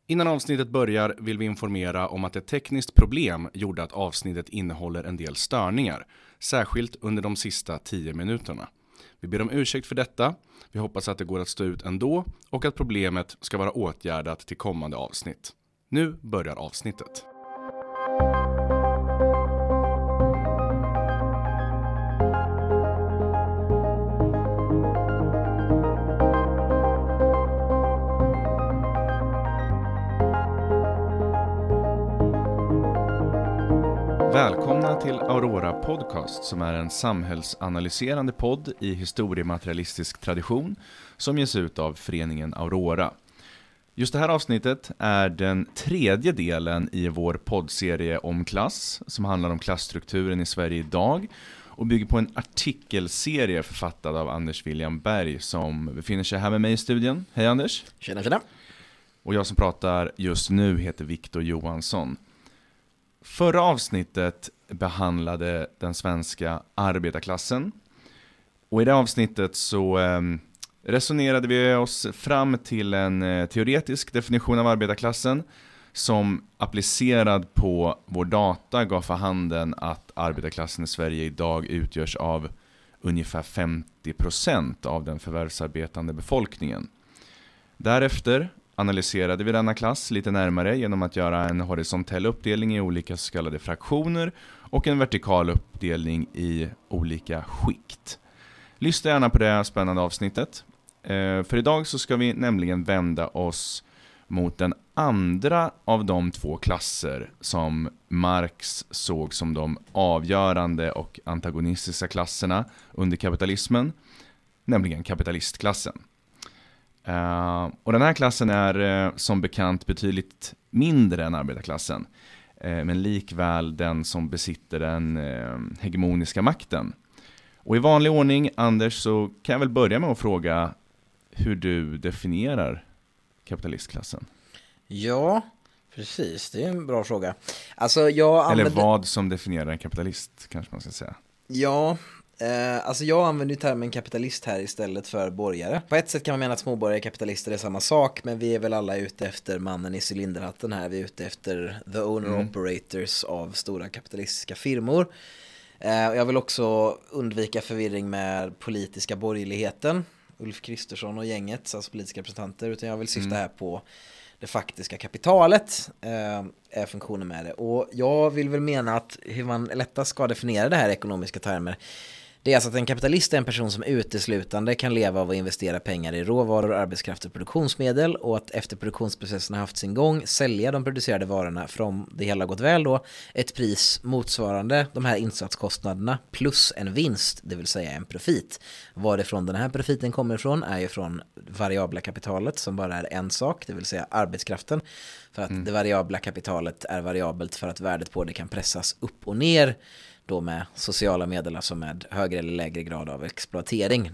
Innan avsnittet börjar vill vi informera om att ett tekniskt problem gjorde att avsnittet innehåller en del störningar, särskilt under de sista 10 minuterna. Vi ber om ursäkt för detta, vi hoppas att det går att stå ut ändå och att problemet ska vara åtgärdat till kommande avsnitt. Nu börjar avsnittet. Välkomna till Aurora Podcast som är en samhällsanalyserande podd i historiematerialistisk tradition som ges ut av föreningen Aurora. Just det här avsnittet är den 3:e delen i vår poddserie om klass som handlar om klassstrukturen i Sverige idag och bygger på en artikelserie författad av Anders William Berg som befinner sig här med mig i studion. Hej Anders! Tjena! Och jag som pratar just nu heter Viktor Johansson. Förra avsnittet behandlade den svenska arbetarklassen. Och i det avsnittet så resonerade vi oss fram till en teoretisk definition av arbetarklassen som applicerad på vår data gav för handen att arbetarklassen i Sverige idag utgörs av ungefär 50% av den förvärvsarbetande befolkningen. Därefter analyserade vi denna klass lite närmare genom att göra en horisontell uppdelning i olika så kallade fraktioner och en vertikal uppdelning i olika skikt. Lyssna gärna på det här spännande avsnittet. För idag så ska vi nämligen vända oss mot den andra av de två klasser som Marx såg som de avgörande och antagonistiska klasserna under kapitalismen, nämligen kapitalistklassen. Och den här klassen är som bekant betydligt mindre än arbetarklassen, men likväl den som besitter den hegemoniska makten. Och i vanlig ordning, Anders, så kan jag väl börja med att fråga hur du definierar kapitalistklassen. Ja, precis. Det är en bra fråga. Alltså, Eller vad som definierar en kapitalist, kanske man ska säga. Ja, alltså jag använder ju termen kapitalist här istället för borgare. På ett sätt kan man mena att småborgare och kapitalister är samma sak, men vi är väl alla ute efter mannen i cylinderhatten här. Vi är ute efter the owner operators av stora kapitalistiska firmor. Jag vill också undvika förvirring med politiska borgerligheten, Ulf Kristersson och gänget, alltså politiska representanter, utan jag vill syfta här på det faktiska kapitalet är funktionen med det. Och jag vill väl mena att hur man lättast ska definiera det här i ekonomiska termer, det är alltså att en kapitalist är en person som uteslutande kan leva av att investera pengar i råvaror, arbetskraft och produktionsmedel, och att efter produktionsprocessen har haft sin gång sälja de producerade varorna från det hela gått väl då ett pris motsvarande de här insatskostnaderna plus en vinst, det vill säga en profit. Varifrån den här profiten kommer ifrån är ju från variabla kapitalet som bara är en sak, det vill säga arbetskraften, för att det variabla kapitalet är variabelt för att värdet på det kan pressas upp och ner då med sociala medel, alltså med högre eller lägre grad av exploatering.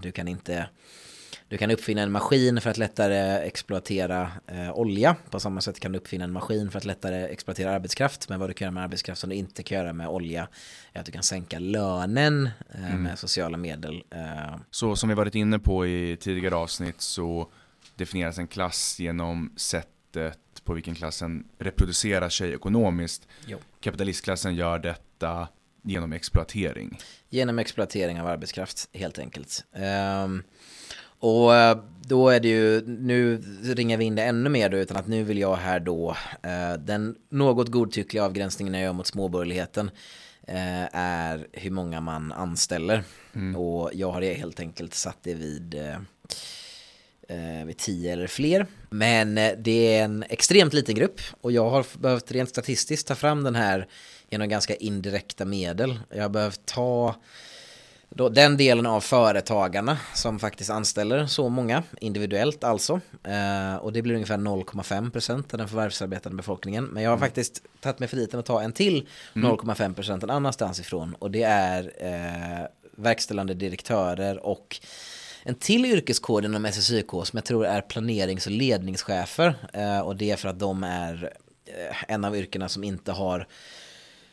Du kan uppfinna en maskin för att lättare exploatera olja. På samma sätt kan du uppfinna en maskin för att lättare exploatera arbetskraft. Men vad du kan göra med arbetskraft som du inte kan göra med olja är att du kan sänka lönen med sociala medel. Så som vi varit inne på i tidigare avsnitt så definieras en klass genom sättet på vilken klassen reproducerar sig ekonomiskt. Jo. Kapitalistklassen gör detta genom exploatering. Genom exploatering av arbetskraft, helt enkelt. Och då är det ju, nu ringar vi in det ännu mer då, utan att nu vill jag här då, den något godtyckliga avgränsningen jag gör mot småborgerligheten är hur många man anställer. Och jag har helt enkelt satt det vid 10 eller fler. Men det är en extremt liten grupp och jag har behövt rent statistiskt ta fram den här genom ganska indirekta medel. Jag har behövt ta då den delen av företagarna som faktiskt anställer så många individuellt alltså. Och det blir ungefär 0,5% av den förvärvsarbetande befolkningen. Men jag har faktiskt tagit mig friheten att ta en till 0,5% en annanstans ifrån. Och det är verkställande direktörer och en till yrkeskod inom SSYK som jag tror är planerings- och ledningschefer. Och det är för att de är en av yrkena som inte har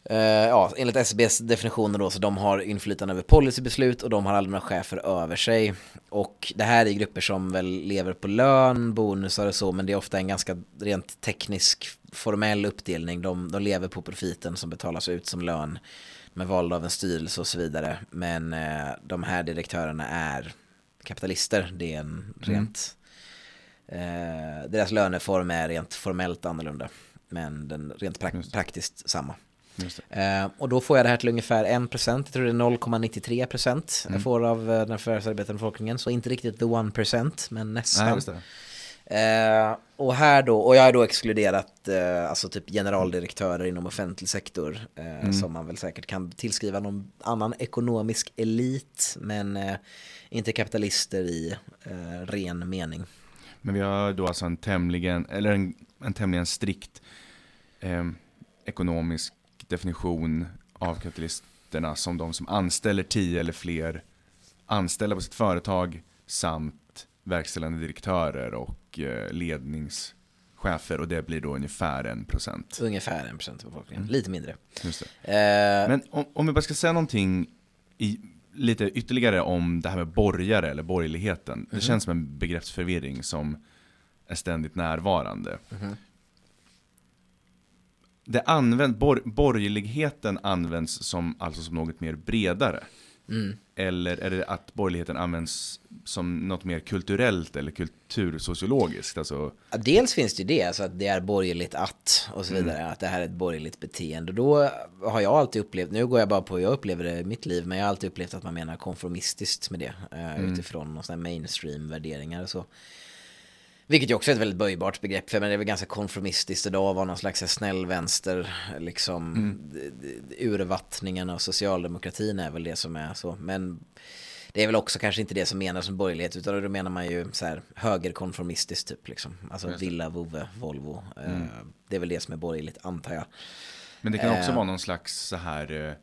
Enligt SCBs definitioner då, så de har inflytande över policybeslut och de har aldrig några chefer över sig. Och det här är grupper som väl lever på lön, bonusar och så, men det är ofta en ganska rent teknisk, formell uppdelning. De lever på profiten som betalas ut som lön med val av en styrelse och så vidare. Men de här direktörerna är kapitalister. Det är en rent... deras löneform är rent formellt annorlunda, men den rent praktiskt samma. Och då får jag det här till ungefär 1%. Jag tror det är 0,93% jag får av den förvärvsarbetande befolkningen. Så inte riktigt the 1%, men nästan. Nej, just det. Och här då, och jag har då exkluderat alltså typ generaldirektörer inom offentlig sektor som man väl säkert kan tillskriva någon annan ekonomisk elit, men inte kapitalister i ren mening. Men vi har då alltså en tämligen strikt ekonomisk definition av kapitalisterna som de som anställer 10 eller fler anställda på sitt företag samt verkställande direktörer och ledningschefer, och det blir då ungefär 1%. Ungefär 1% av befolkningen, lite mindre. Just det. Men om vi bara ska säga någonting lite ytterligare om det här med borgare eller borgerligheten. Det känns som en begreppsförvirring som är ständigt närvarande. Borgerligheten används som något mer bredare. Eller är det att borgerligheten används som något mer kulturellt eller kultursociologiskt? Alltså... Ja, dels finns det ju det, alltså att det är borgerligt och så vidare, att det här är ett borgerligt beteende. Då har jag alltid upplevt, nu går jag bara på, jag upplever det i mitt liv, men jag har alltid upplevt att man menar konformistiskt med det, utifrån någon sån här mainstream-värderingar och så. Vilket ju också är ett väldigt böjbart begrepp, för men det är väl ganska konformistiskt idag att vara någon slags snäll vänster, liksom urvattningen av socialdemokratin är väl det som är så, men det är väl också kanske inte det som menas som borgerlighet, utan då menar man ju så här högerkonformistiskt typ liksom, alltså Villa, Vove, Volvo, det är väl det som är borgerligt, antar jag. Men det kan också vara någon slags så här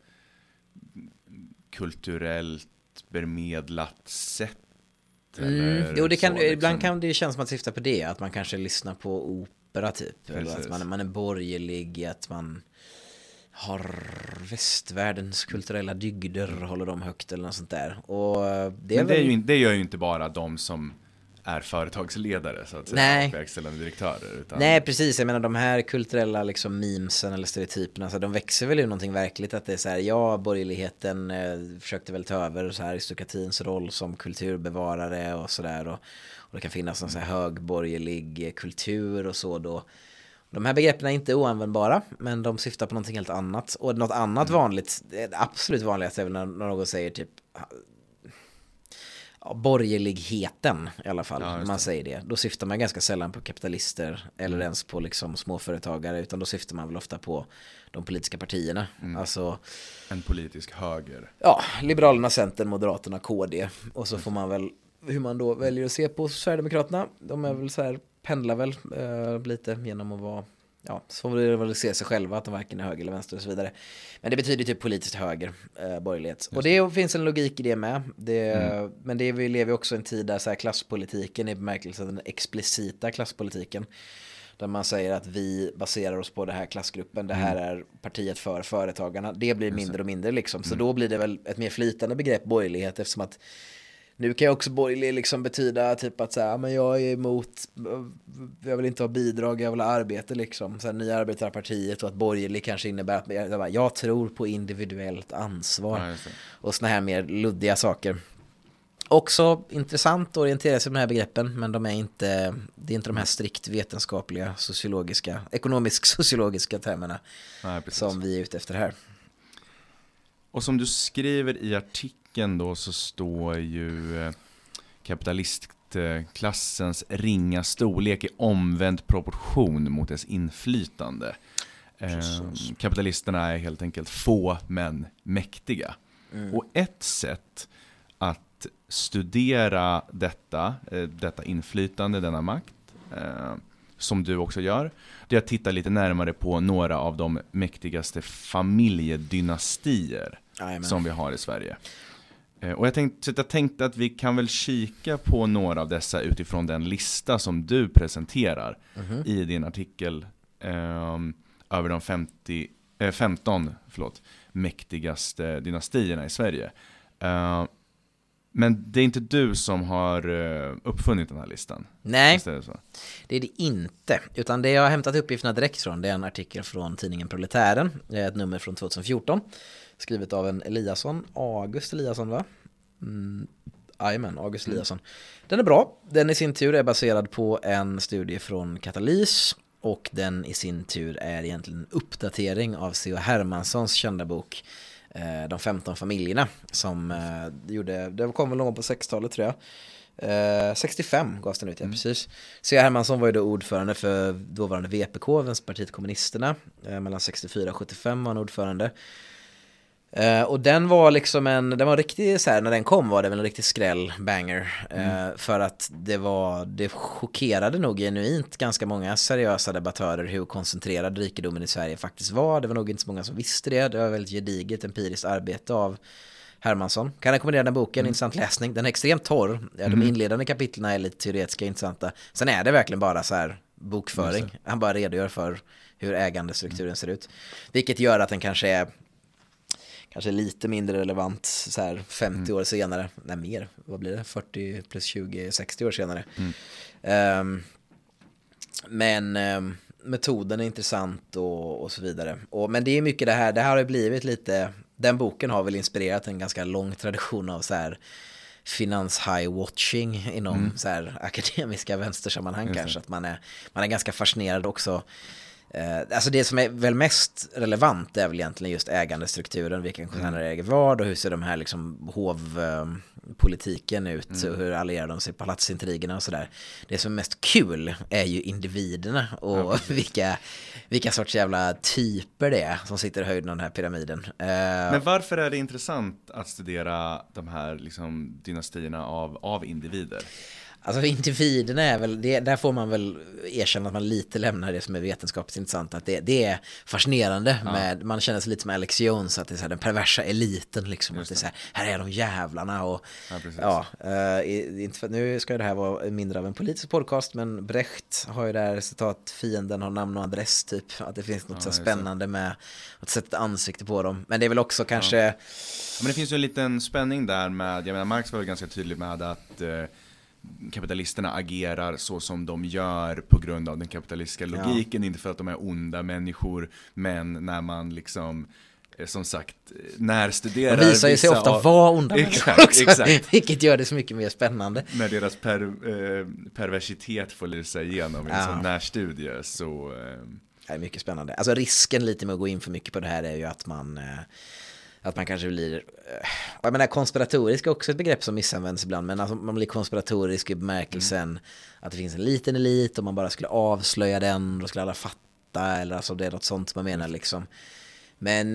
kulturellt bermedlat sätt. Jo, det kan, så, liksom. ibland kan det kännas som att syfta på det, att man kanske lyssnar på opera typ, eller att man är borgerlig, att man har västvärldens kulturella dygder, håller dem högt eller något sånt där. Och det gör ju inte bara de som är företagsledare så att säga, och verkställande direktörer. Utan... Nej, precis. Jag menar de här kulturella liksom memesen eller stereotyperna, så de växer väl ur någonting verkligt, att det är så här, borgerligheten försökte väl ta över så här aristokratins roll som kulturbevarare och sådär, och det kan finnas en så här högborgerlig kultur och så då. De här begreppen är inte oanvändbara, men de syftar på någonting helt annat. Och något annat vanligt, absolut vanligaste är väl när någon säger typ borgerligheten i alla fall, när man säger det. Då syftar man ganska sällan på kapitalister eller ens på liksom småföretagare, utan då syftar man väl ofta på de politiska partierna. Alltså en politisk höger. Ja, Liberalerna, Centern, Moderaterna, KD. Och så får man väl, hur man då väljer att se på Sverigedemokraterna. De är väl så här, pendlar väl lite genom att vara, så får det väl se sig själva att de varken är höger eller vänster och så vidare. Men det betyder typ politiskt höger, borgerlighet. Och det finns en logik i det med. Men vi lever också i en tid där så här, klasspolitiken i bemärkelsen, den explicita klasspolitiken, där man säger att vi baserar oss på det här klassgruppen, det här är partiet för företagarna. Det blir mindre och mindre liksom. Så då blir det väl ett mer flytande begrepp borgerlighet, eftersom att nu kan jag också borgerlig liksom betyda typ att så här, men jag är emot, jag vill inte ha bidrag, jag vill ha arbete liksom. Så här, nya arbetarpartiet, och att borgerlig kanske innebär att jag tror på individuellt ansvar och såna här mer luddiga saker. Också intressant att orientera sig på de här begreppen, men det är inte de här strikt vetenskapliga, ekonomisk-sociologiska termerna som vi är ute efter här. Och som du skriver i artikeln då, så står ju kapitalistklassens ringa storlek i omvänd proportion mot dess inflytande. Kapitalisterna är helt enkelt få men mäktiga. Och ett sätt att studera detta inflytande, denna makt, som du också gör, det är att titta lite närmare på några av de mäktigaste familjedynastier som vi har i Sverige. Och jag tänkte att vi kan väl kika på några av dessa utifrån den lista som du presenterar i din artikel över de 50 15 mäktigaste dynastierna i Sverige. Men det är inte du som har uppfunnit den här listan. Nej, så? Det är det inte. Utan det jag har hämtat uppgifterna direkt från, det är en artikel från tidningen Proletären. Ett nummer från 2014. Skrivet av en Eliasson, August Eliasson va? Jajamän, August Eliasson. Den är bra. Den i sin tur är baserad på en studie från Katalys. Och den i sin tur är egentligen en uppdatering av C.H. Hermanssons kända bok De 15 familjerna som det kom väl någon på 60-talet tror jag. 65 gavs den ut, ja precis. C.H. Hermansson var ju då ordförande för dåvarande VPK, Vänsterpartiet kommunisterna. Mellan 64 och 75 var han ordförande. Och den var liksom den var riktigt så här, när den kom var det väl en riktig skräll banger för att det chockerade nog genuint ganska många seriösa debattörer hur koncentrerad rikedomen i Sverige faktiskt var. Det var nog inte så många som visste det. Det var väldigt gediget empiriskt arbete av Hermansson. Kan rekommendera den boken, intressant läsning. Den är extremt torr. De inledande kapitlen är lite teoretiska, intressanta. Sen är det verkligen bara så här bokföring. Han bara redogör för hur ägandestrukturen ser ut. Vilket gör att den kanske lite mindre relevant så här 50 år senare. Nej, mer. Vad blir det? 40 plus 20, 60 år senare. Men metoden är intressant och så vidare. Men det är mycket det här har ju blivit lite, den boken har väl inspirerat en ganska lång tradition av så här finans-high-watching inom så här akademiska vänstersammanhang kanske. Att man är ganska fascinerad också. Alltså det som är väl mest relevant är väl egentligen just ägandestrukturen, vilka koncerner äger vad och hur ser de här liksom hovpolitiken ut och hur allierar de sig på palatsintrigerna och sådär. Det som är mest kul är ju individerna och vilka sorts jävla typer det är som sitter i höjden av den här pyramiden. Men varför är det intressant att studera de här liksom dynastierna av individer? Alltså individerna är väl, där får man väl erkänna att man lite lämnar det som är vetenskapligt intressant. Att det är fascinerande man känner sig lite som Alex Jones, att det är så här, den perversa eliten liksom. Att det är så här är de jävlarna och inte för, nu ska det här vara mindre av en politisk podcast, men Brecht har ju där citat, fienden har namn och adress typ, att det finns något så spännande med att sätta ansikte på dem. Men det är väl också kanske... Men det finns ju en liten spänning där med, jag menar Marx var ju ganska tydlig med att kapitalisterna agerar så som de gör på grund av den kapitalistiska logiken, inte för att de är onda människor, men när man liksom som sagt närstuderar de visar ju sig ofta vara onda människor också, exakt. Vilket gör det så mycket mer spännande. När deras perversitet får sig igenom i en sån närstudie så det är mycket spännande. Alltså risken lite med att gå in för mycket på det här är ju att man kanske blir, jag menar konspiratorisk är också ett begrepp som missanvänds ibland, men alltså man blir konspiratorisk i bemärkelsen att det finns en liten elit och man bara skulle avslöja den, då skulle alla fatta, eller alltså det är något sånt man menar liksom. Men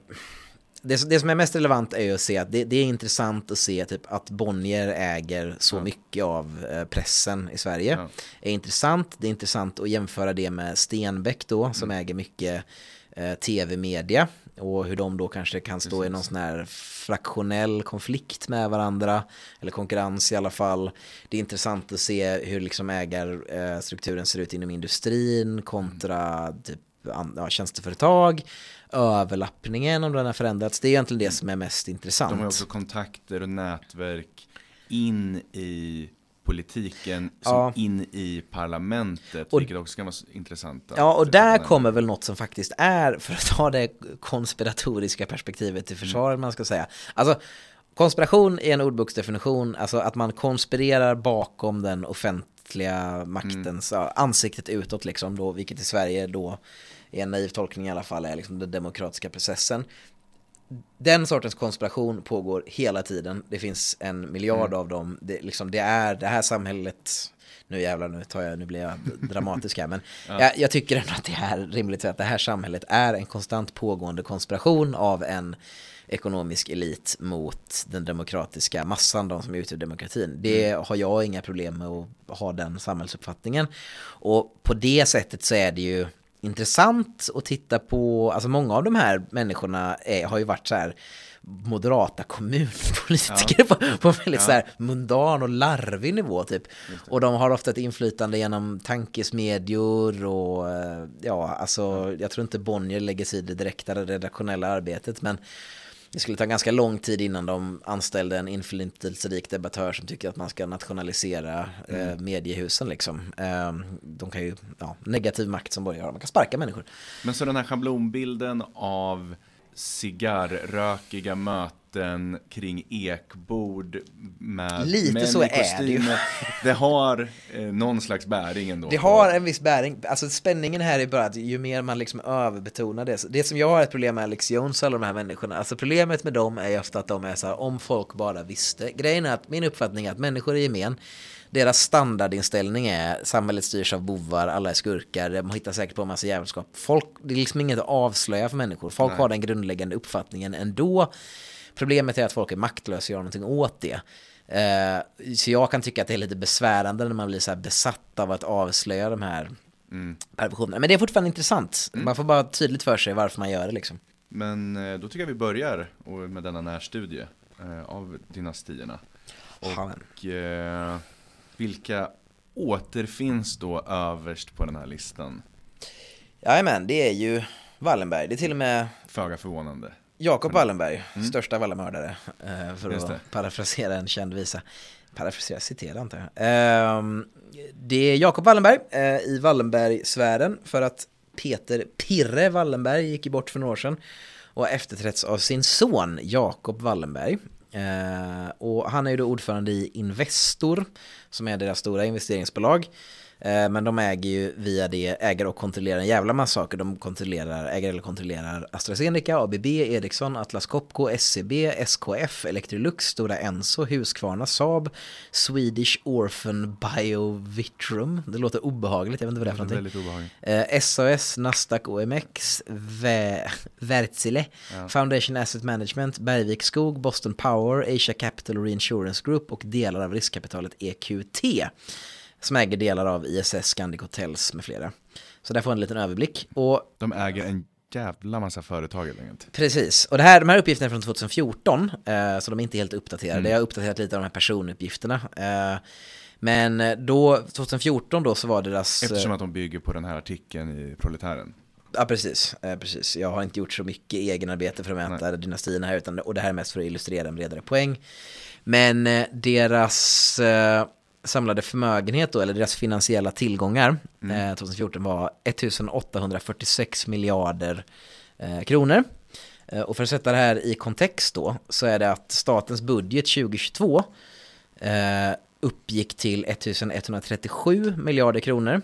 det som är mest relevant är ju att se att det är intressant att se typ att Bonnier äger så mycket av pressen i Sverige. Det är intressant att jämföra det med Stenbeck då, som äger mycket tv-media och hur de då kanske kan stå i någon sån här fraktionell konflikt med varandra, eller konkurrens i alla fall. Det är intressant att se hur liksom ägarstrukturen ser ut inom industrin kontra typ tjänsteföretag, överlappningen om den har förändrats. Det är egentligen det som är mest intressant. De har också kontakter och nätverk in i politiken som in i parlamentet, vilket också kan vara intressant. Ja, och där kommer väl något som faktiskt är, för att ta det konspiratoriska perspektivet till försvaret man ska säga. Alltså, konspiration är en ordboksdefinition, alltså att man konspirerar bakom den offentliga maktens ansiktet utåt liksom då, vilket i Sverige då är en naiv tolkning i alla fall är liksom den demokratiska processen. Den sortens konspiration pågår hela tiden. Det finns 1 miljard av dem. Det är det här samhället. Nu blir jag dramatisk här, men jag tycker ändå att det är rimligt att det här samhället är en konstant pågående konspiration av en ekonomisk elit mot den demokratiska massan, de som utgör demokratin. Det har jag inga problem med att ha den samhällsuppfattningen. Och på det sättet så är det ju intressant att titta på, alltså många av de här människorna har ju varit så här moderata kommunpolitiker på en väldigt så här mundan och larvig nivå typ. Och de har ofta ett inflytande genom tankesmedjor och alltså jag tror inte Bonnier lägger sig i det direkta redaktionella arbetet, men det skulle ta ganska lång tid innan de anställde en inflytelserik debattör som tycker att man ska nationalisera mediehusen liksom. De kan ju, negativ makt som borgare, man kan sparka människor. Men så den här schablonbilden av cigarrrökiga möten kring ekbord med lite män så i är det ju. Det har någon slags bäring ändå. Det har en viss bäring. Alltså spänningen här är bara att ju mer man liksom överbetonar det. Det som jag har ett problem med Alex Jones och alla de här människorna. Alltså problemet med dem är ofta att de är så här, om folk bara visste. Grejen är att min uppfattning är att människor i gemen, deras standardinställning är samhället styrs av bovar, alla är skurkar, de hittar säkert på en massa jävelskap. Det är liksom inget att avslöja för människor. Folk har den grundläggande uppfattningen ändå. Problemet är att folk är maktlösa och gör någonting åt det. Så jag kan tycka att det är lite besvärande när man blir så här besatt av att avslöja de här perversionerna. Men det är fortfarande intressant. Man får bara tydligt för sig varför man gör det liksom. Men då tycker jag vi börjar med denna närstudie av dynastierna. Och vilka återfinns då överst på den här listan? Jajamän, det är ju Wallenberg. Det är till och med föga förvånande. Jakob Wallenberg, största vallamördare, för att parafrasera en känd visa. Citera antar jag. Det är Jakob Wallenberg i Wallenberg-sfären, för att Peter Pirre Wallenberg gick bort för några år sedan och efterträtts av sin son Jakob Wallenberg. Och han är ju då ordförande i Investor, som är deras stora investeringsbolag. Men de äger och kontrollerar en jävla massa saker. De kontrollerar AstraZeneca, ABB, Ericsson, Atlas Copco, SCB, SKF, Electrolux, Stora Enso, Husqvarna, Saab, Swedish Orphan Biovitrum. Det låter obehagligt, jag vet inte vad det är för någonting. SAS, Nasdaq, OMX, Wärtsilä, Foundation Asset Management, Bergvik Skog, Boston Power, Asia Capital Reinsurance Group och delar av riskkapitalet EQT, som äger delar av ISS, Scandic Hotels med flera. Så där får en liten överblick. Och de äger en jävla massa företag helt enkelt. Precis. Och de här uppgifterna är från 2014, så de är inte helt uppdaterade. Jag har uppdaterat lite av de här personuppgifterna. Men då, 2014 då, så var deras... Eftersom att de bygger på den här artikeln i Proletären. Ja, precis. Jag har inte gjort så mycket egenarbete för att mäta dynastierna här, och det här är mest för att illustrera en bredare poäng. Men deras... samlade förmögenhet då, eller deras finansiella tillgångar 2014 var 1846 miljarder kronor. Och för att sätta det här i kontext då, så är det att statens budget 2022 uppgick till 1137 miljarder kronor.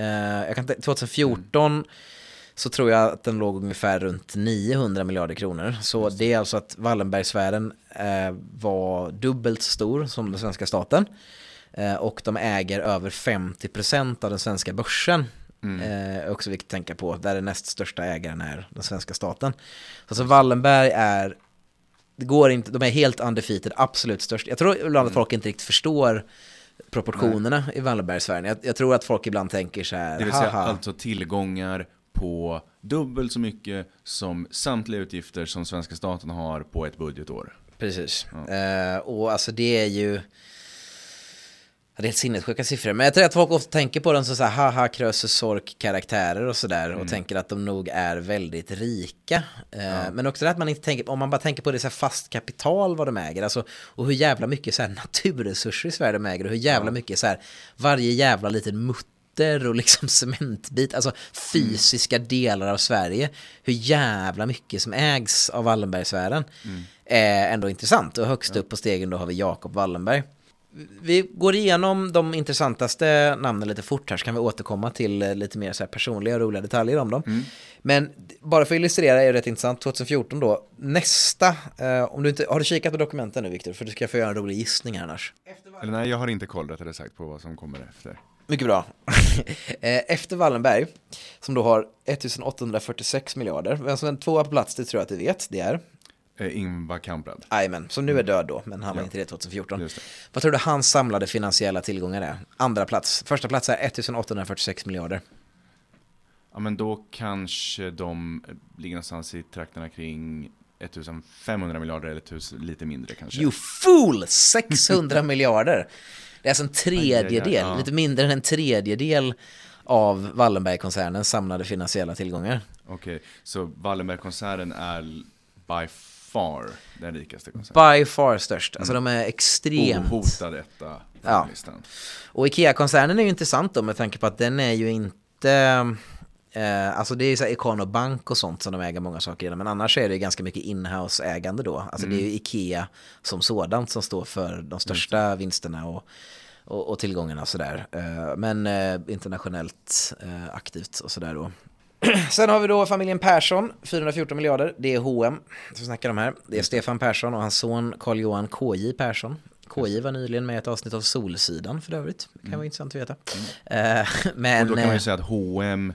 2014 så tror jag att den låg ungefär runt 900 miljarder kronor. Så det är alltså att Wallenbergsfären var dubbelt så stor som den svenska staten. Och de äger över 50% av den svenska börsen. Också viktigt att tänka på, där den näst största ägaren är den svenska staten. Så alltså Wallenberg är, det går inte, de är helt undefeated, absolut störst. Jag tror ibland att folk inte riktigt förstår proportionerna i Wallenbergsfären. Jag tror att folk ibland tänker så här, det vill säga alltså tillgångar på dubbelt så mycket som samtliga utgifter som svenska staten har på ett budgetår. Precis. Och alltså det är ju... Det är helt sinnessjuka siffror. Men jag tror att folk ofta tänker på dem så här, haha, Krösus Sork-karaktärer och sådär. Och tänker att de nog är väldigt rika. Men också det att man inte tänker, om man bara tänker på det så här fast kapital vad de äger. Alltså, och hur jävla mycket så här naturresurser i Sverige de äger. Och hur jävla mycket så här, varje jävla liten mutter och liksom cementbit. Alltså fysiska delar av Sverige. Hur jävla mycket som ägs av Wallenbergsfären är ändå intressant. Och högst upp på stegen då har vi Jakob Wallenberg. Vi går igenom de intressantaste namnen lite fort här, så kan vi återkomma till lite mer så här personliga och roliga detaljer om dem. Men bara för att illustrera är det rätt intressant. 2014 då, nästa, om du inte, har du kikat på dokumenten nu, Viktor? För du ska få göra en rolig gissning här annars. Eller nej, jag har inte koll rättare sagt på vad som kommer efter. Mycket bra. Efter Wallenberg, som då har 1846 miljarder. Alltså en tvåa på plats, det tror jag att du vet, det är... Ingvar Kamprad. Jajamän, som nu är död då, men han var inte det 2014. Det. Vad tror du hans samlade finansiella tillgångar är? Andra plats. Första plats är 1846 miljarder. Ja, men då kanske de ligger någonstans i trakterna kring 1500 miljarder eller lite mindre kanske. You fool! 600 miljarder. Det är alltså en tredjedel, ja. lite mindre än en tredjedel av Wallenberg-koncernens samlade finansiella tillgångar. Okej, så Wallenberg-koncernen är by far den rikaste koncernen. By far störst. Alltså de är extremt... Ohotad detta. Ja. Och Ikea-koncernen är ju intressant då med tanke på att den är ju inte... alltså det är ju så här Econ och Bank och sånt som de äger många saker genom. Men annars är det ganska mycket in-house-ägande då. Alltså det är ju Ikea som sådant som står för de största vinsterna och tillgångarna och sådär. Men internationellt aktivt och sådär då. Sen har vi då familjen Persson, 414 miljarder. Det är H&M som snackar om här. Det är Stefan Persson och hans son Carl-Johan KJ Persson. KJ var nyligen med i ett avsnitt av Solsidan för övrigt. Det kan vara intressant att veta. Men, och då kan man ju säga att H&M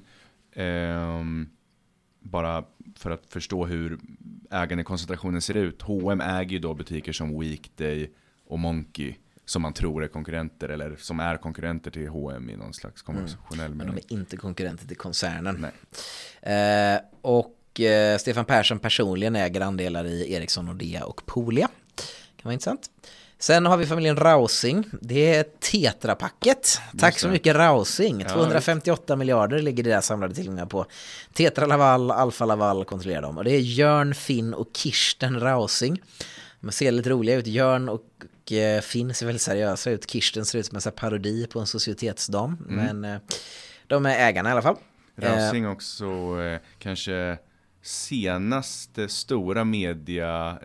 bara för att förstå hur ägandekoncentrationen ser ut. H&M äger ju då butiker som Weekday och Monkey som man tror är konkurrenter eller som är konkurrenter till H&M i någon slags konventionell men de är inte konkurrenter till koncernen. Nej. Och Stefan Persson personligen äger andelar i Ericsson, Nordea och Polia. Kan vara intressant. Sen har vi familjen Rausing. Det är Tetra-packet. Tack så mycket Rausing. 258 miljarder ligger det där samlade tillgångar på. Tetra Laval, Alfa Laval kontrollerar dem. Och det är Jörn, Finn och Kirsten Rausing. De ser lite roliga ut. Jörn och Finn ser väldigt seriösa ut. Kirsten ser ut som en parodi på en societetsdam. Men de är ägarna i alla fall. Rausing också kanske senaste stora media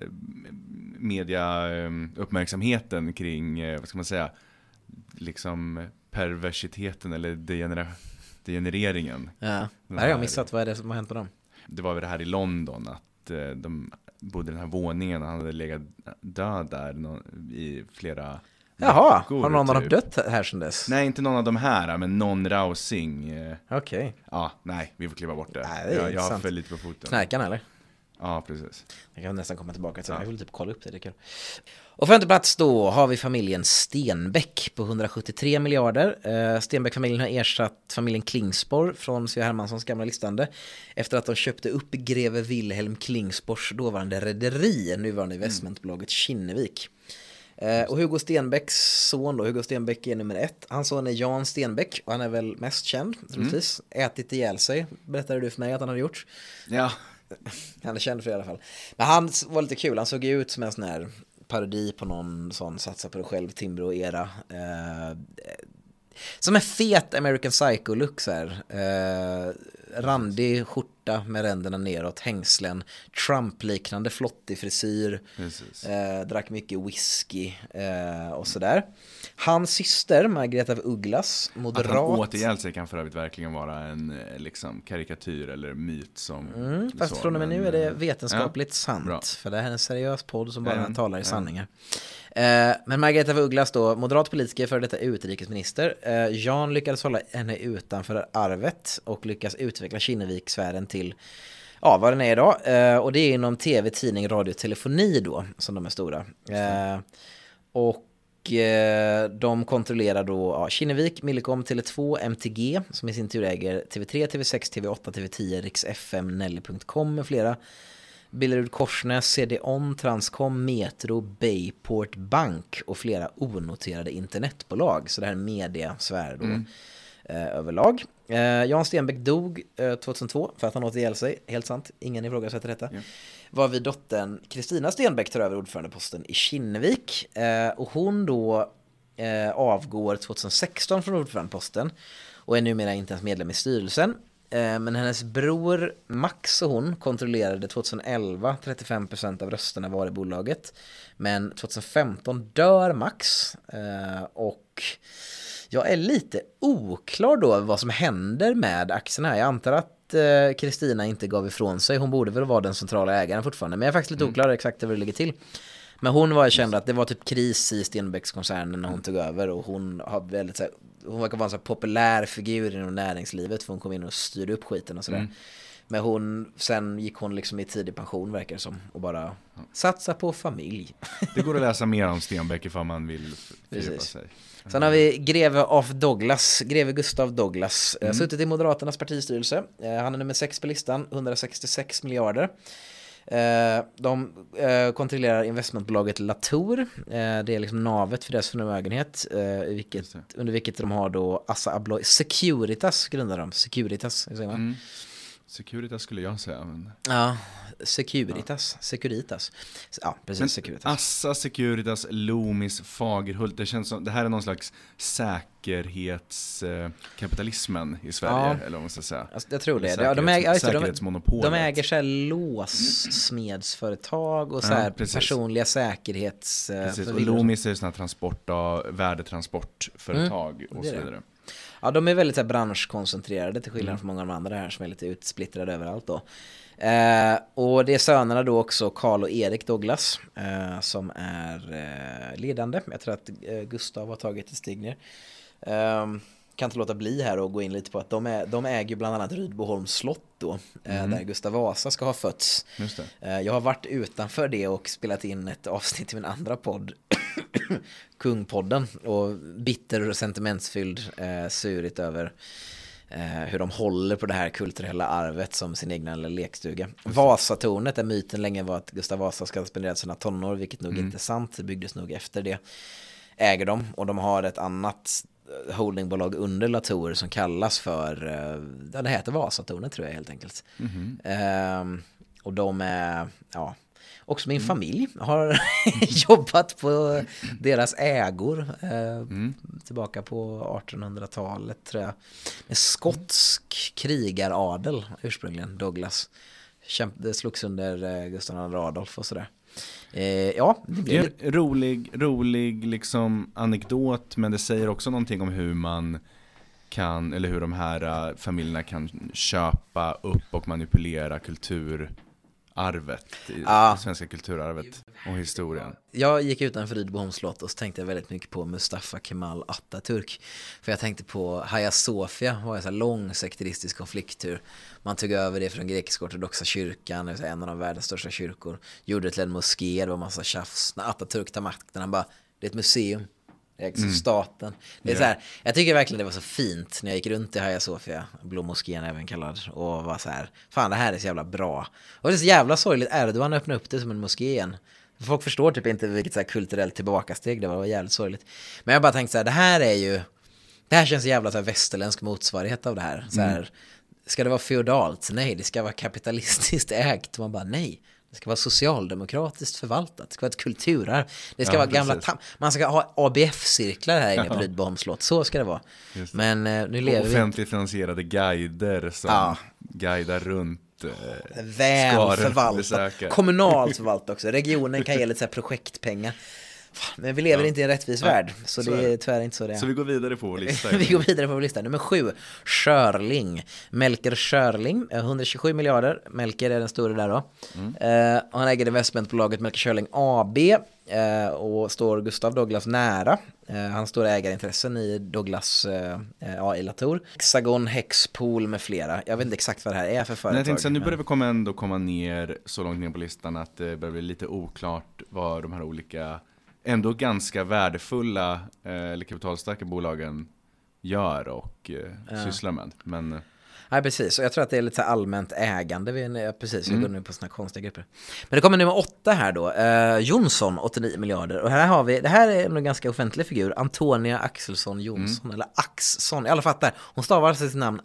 uppmärksamheten kring, vad ska man säga, liksom perversiteten eller degenereringen. Ja, det har jag missat. Vad är det som har hänt på dem? Det var väl det här i London att de bodde i den här våningen och han hade legat död där i flera Jaha, veckor, har någon av dem typ. dött här sedan dess? Nej, inte någon av de här, men någon Rausing. Okej. Ja, nej, vi får kliva bort det. Nej, jag har för lite på foten. Knarkarna eller? Ja, precis. Jag kan nästan komma tillbaka till det. Jag vill typ kolla upp det är kul. Och på femte plats då har vi familjen Stenbeck på 173 miljarder. Stenbeck-familjen har ersatt familjen Klingspor från C.H. Hermanssons gamla listande efter att de köpte upp greve Wilhelm Klingspors dåvarande rederi, nuvarande investmentbolaget Kinnevik. Och Hugo Stenbecks son då, Hugo Stenbeck är nummer 1. Hans son är Jan Stenbeck och han är väl mest känd, troligtvis. Ätit ihjäl sig, berättade du för mig att han hade gjort. Ja. Han är känd för det i alla fall. Men han var lite kul, han såg ut som en sån här parodi på någon sån satsa på dig själv, Timbro-era. Som en fet American Psycho-look så här. Randig skjorta med ränderna neråt, hängslen, Trump-liknande flottig frisyr, drack mycket whisky och sådär. Hans syster, Margareta af Ugglas, moderat. Att han åt ihjäl sig kan för övrigt verkligen vara en liksom, karikatyr eller myt som... fast från och med nu är det vetenskapligt sant. Bra. För det här är en seriös podd som bara talar i sanningar. Men Margareta af Ugglas då, moderat politiker för detta utrikesminister. Jan lyckades hålla henne utanför arvet och lyckas utveckla Kinnevik-sfären till vad den är idag. Och det är inom tv, tidning, radio, telefoni då som de är stora. Och de kontrollerar då Kinnevik, Millicom, Tele2, MTG som i sin tur äger TV3, TV6, TV8, TV10, Rix FM, Nelly.com med flera. Billerud Korsnäs, CD-ON, Transcom, Metro, Bayport Bank och flera onoterade internetbolag. Så det här är mediasfär då överlag. Jan Stenbeck dog 2002 för att han åt ihjäl sig. Helt sant, ingen ifrågasätter detta. Ja. Var vid dottern Kristina Stenbeck tar över ordförandeposten i Kinnevik. Och hon då avgår 2016 från ordförandeposten och är numera inte ens medlem i styrelsen. Men hennes bror Max och hon kontrollerade 2011 35% av rösterna var i bolaget. Men 2015 dör Max och jag är lite oklar då vad som händer med aktierna. Jag antar att Kristina inte gav ifrån sig. Hon borde väl vara den centrala ägaren fortfarande. Men jag är faktiskt lite oklar exakt hur det ligger till. Men hon var känd att det var typ kris i Stenbecks-koncernen när hon tog över. Och hon har väldigt så här, hon verkar vara en så populär figur inom näringslivet för hon kom in och styrde upp skiten och sådär. Men sen gick hon liksom i tidig pension verkar det som och bara satsa på familj. Det går att läsa mer om Stenbeck ifall man vill fördjupa sig. Sen har vi greve Gustav Douglas, suttit i Moderaternas partistyrelse. Han är nummer 6 på listan, 166 miljarder. De kontrollerar investmentbolaget Latour. Det är liksom navet för deras förmögenhet, under vilket de har då Assa Abloy Securitas grundar de. Securitas, säger man. Securitas skulle jag säga. Men... Ja, Securitas. Ja, precis, men Securitas. Assa, Securitas, Loomis, Fagerhult. Det känns som det här är någon slags säkerhetskapitalismen i Sverige, eller vad man ska säga. Alltså, jag tror det. Säkerhetsmonopolet. De äger så här låssmedsföretag och så här personliga säkerhets... Och Loomis är sådana transport av värdetransportföretag och så vidare. Ja, de är väldigt så här branschkoncentrerade till skillnad från många av de andra här som är lite utsplittrade överallt då. Och det är sönerna då också Carl och Erik Douglas som är ledande. Jag tror att Gustav har tagit ett steg ner. Kan inte låta bli här och gå in lite på att de äger bland annat Rydboholms slott då, där Gustav Vasa ska ha fötts. Just det. Jag har varit utanför det och spelat in ett avsnitt i min andra podd, Kungpodden, och bitter och sentimentsfylld surigt över hur de håller på det här kulturella arvet som sin egna lekstuga. Vasatornet, där myten länge var att Gustav Vasa ska ha spenderat sina tonår, vilket nog inte är sant. Det byggdes nog efter det. Äger de, och de har ett annat holdingbolag under Latour som kallas för, det heter Vasatornet tror jag helt enkelt. Och de är, också min familj har jobbat på deras ägor tillbaka på 1800-talet tror jag. En skotsk krigaradel ursprungligen, Douglas. Det slogs under Gustav II Adolf och sådär. Det är en rolig liksom anekdot, men det säger också någonting om hur man kan, eller hur de här familjerna kan köpa upp och manipulera kulturarvet, svenska kulturarvet och historien. Jag gick utanför Rydboholms slott och så tänkte jag väldigt mycket på Mustafa Kemal Atatürk. För jag tänkte på Hagia Sophia, var en så här lång sekteristisk konflikttur. Man tog över det från grekisk-ortodoxa kyrkan, en av de världens största kyrkor. Gjorde det till en moské, det var massa tjafs. När Atatürk tar makten, han bara, det är ett museum. Det är staten. Det är så här, jag tycker verkligen det var så fint när jag gick runt i Hagia Sophia, Blåmoskén även kallad, och var så här, fan det här är så jävla bra. Och det är så jävla sorgligt, Erdogan öppnade upp det som en moské igen. Folk förstår typ inte vilket så här kulturellt tillbakasteg det var jävligt sorgligt. Men jag bara tänkte så här, det här känns jävla så här västerländsk motsvarighet av det här. Så här, ska det vara feodalt? Nej, det ska vara kapitalistiskt ägt. Man bara, nej. Det ska vara socialdemokratiskt förvaltat. Det ska vara ett kulturarv. Det ska vara gamla... Man ska ha ABF-cirklar här inne på Rydboholms slott. Så ska det vara. Men nu lever vi... Offentligt finansierade guider som guidar runt... väl förvaltat. Kommunalt förvaltat också. Regionen kan ge lite så här projektpengar. Men vi lever inte i en rättvis värld. Så det är tyvärr inte så det är. Så vi går vidare på vår lista. Vi går vidare på vår lista. Nummer 7. Schörling. Melker Schörling. 127 miljarder. Melker är den stora där då. Han äger investmentbolaget Melker Schörling AB. Och står Gustav Douglas nära. Han står ägarintressen i Douglas i Latour. Hexagon, Hexpool med flera. Jag vet inte exakt vad det här är för företag. Jag tänkte så nu börjar vi komma ner så långt ner på listan att det börjar bli lite oklart vad de här olika ändå ganska värdefulla eller kapitalstarka bolagen gör och sysslar med. Men... Nej, precis. Och jag tror att det är lite så allmänt ägande. Precis, vi går nu på såna konstiga grupper. Men det kommer nummer 8 här då. Jonsson, 89 miljarder. Och här har vi, det här är en ganska offentlig figur. Antonia Axelsson Jonsson, eller Axson. I alla fattar. Hon stavar sitt namn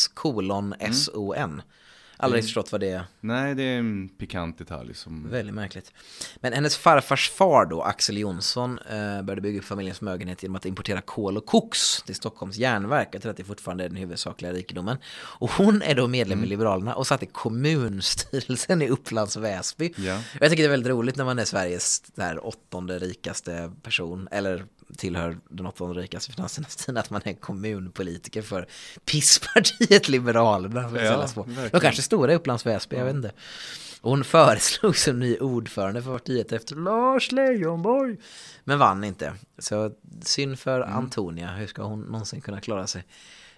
Ax::SON. Aldrig förstått vad det är. Nej, det är en pikant detalj som... Väldigt märkligt. Men hennes farfars far då, Axel Jonsson, började bygga upp familjens förmögenhet genom att importera kol och koks till Stockholms järnverk. Jag tror att det fortfarande är den huvudsakliga rikedomen. Och hon är då medlem i Liberalerna och satt i kommunstyrelsen i Upplands Väsby. Ja. Jag tycker det är väldigt roligt när man är Sveriges där 8:e rikaste person, eller tillhör den 8:e rikaste finansdynastin, att man är kommunpolitiker för pisspartiet Liberalerna. De kanske stora i Upplands Väsby, jag vet inte. Och hon föreslog som ny ordförande för partiet efter Lars Leijonborg, men vann inte. Så synd för Antonia, hur ska hon någonsin kunna klara sig?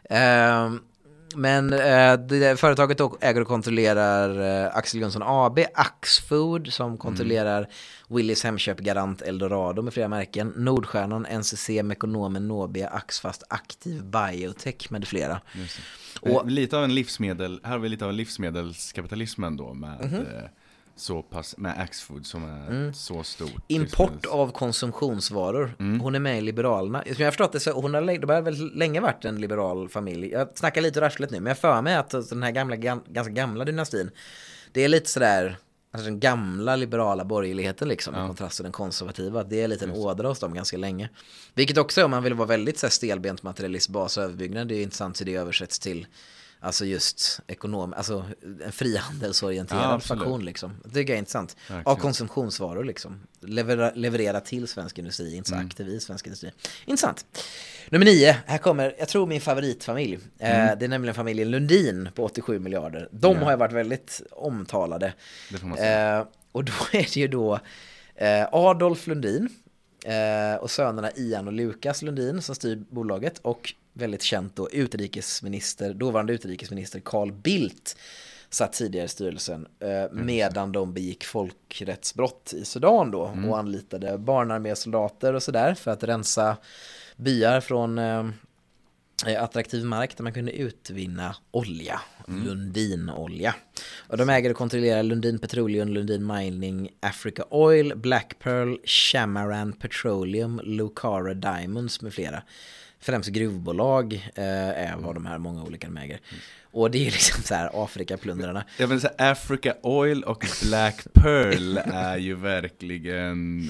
Men företaget äger och kontrollerar Axel Jonsson AB, Axfood som kontrollerar Willys Hemköp, Garant, Eldorado med flera märken, Nordstjärnan, NCC, Mekonomen, Nobia, Axfast, Aktiv, Biotech med flera. Och lite av en livsmedelskapitalism då med så pass, med Axfood som är så stort. Import av konsumtionsvaror. Hon är med i Liberalerna. Som jag har förstått det så de har väl länge varit en liberal familj. Jag snackar lite rassligt nu, men jag för mig att den här ganska gamla dynastin, det är lite sådär, alltså den gamla liberala borgerligheten liksom, i kontrast till den konservativa. Det är lite en ådra hos dem ganska länge. Vilket också, om man vill vara väldigt så här, stelbent materialist, bas och överbyggnad, det är intressant hur det översätts till alltså just alltså en frihandelsorienterad faktion liksom. Det tycker jag är intressant. Verkligen. Av konsumtionsvaror liksom. Leverera till svensk industri, inte så aktiv i svensk industri. Intressant. Nummer 9, här kommer, jag tror min favoritfamilj. Det är nämligen familjen Lundin på 87 miljarder. De har ju varit väldigt omtalade. Det får man säga. Och då är det ju då Adolf Lundin och sönerna Ian och Lukas Lundin som styr bolaget, och väldigt känt då dåvarande utrikesminister Carl Bildt satt tidigare i styrelsen medan de begick folkrättsbrott i Sudan då och anlitade barnarmésoldater och sådär för att rensa byar från attraktiv mark där man kunde utvinna olja, Lundinolja. Och de äger och kontrollerar Lundin Petroleum, Lundin Mining, Africa Oil, Black Pearl, Shamaran Petroleum, Lucara Diamonds med flera. Främst gruvbolag är vad de här många olika äger. Och det är liksom så här Afrikaplundrarna. Jag vill säga Africa Oil och Black Pearl är ju verkligen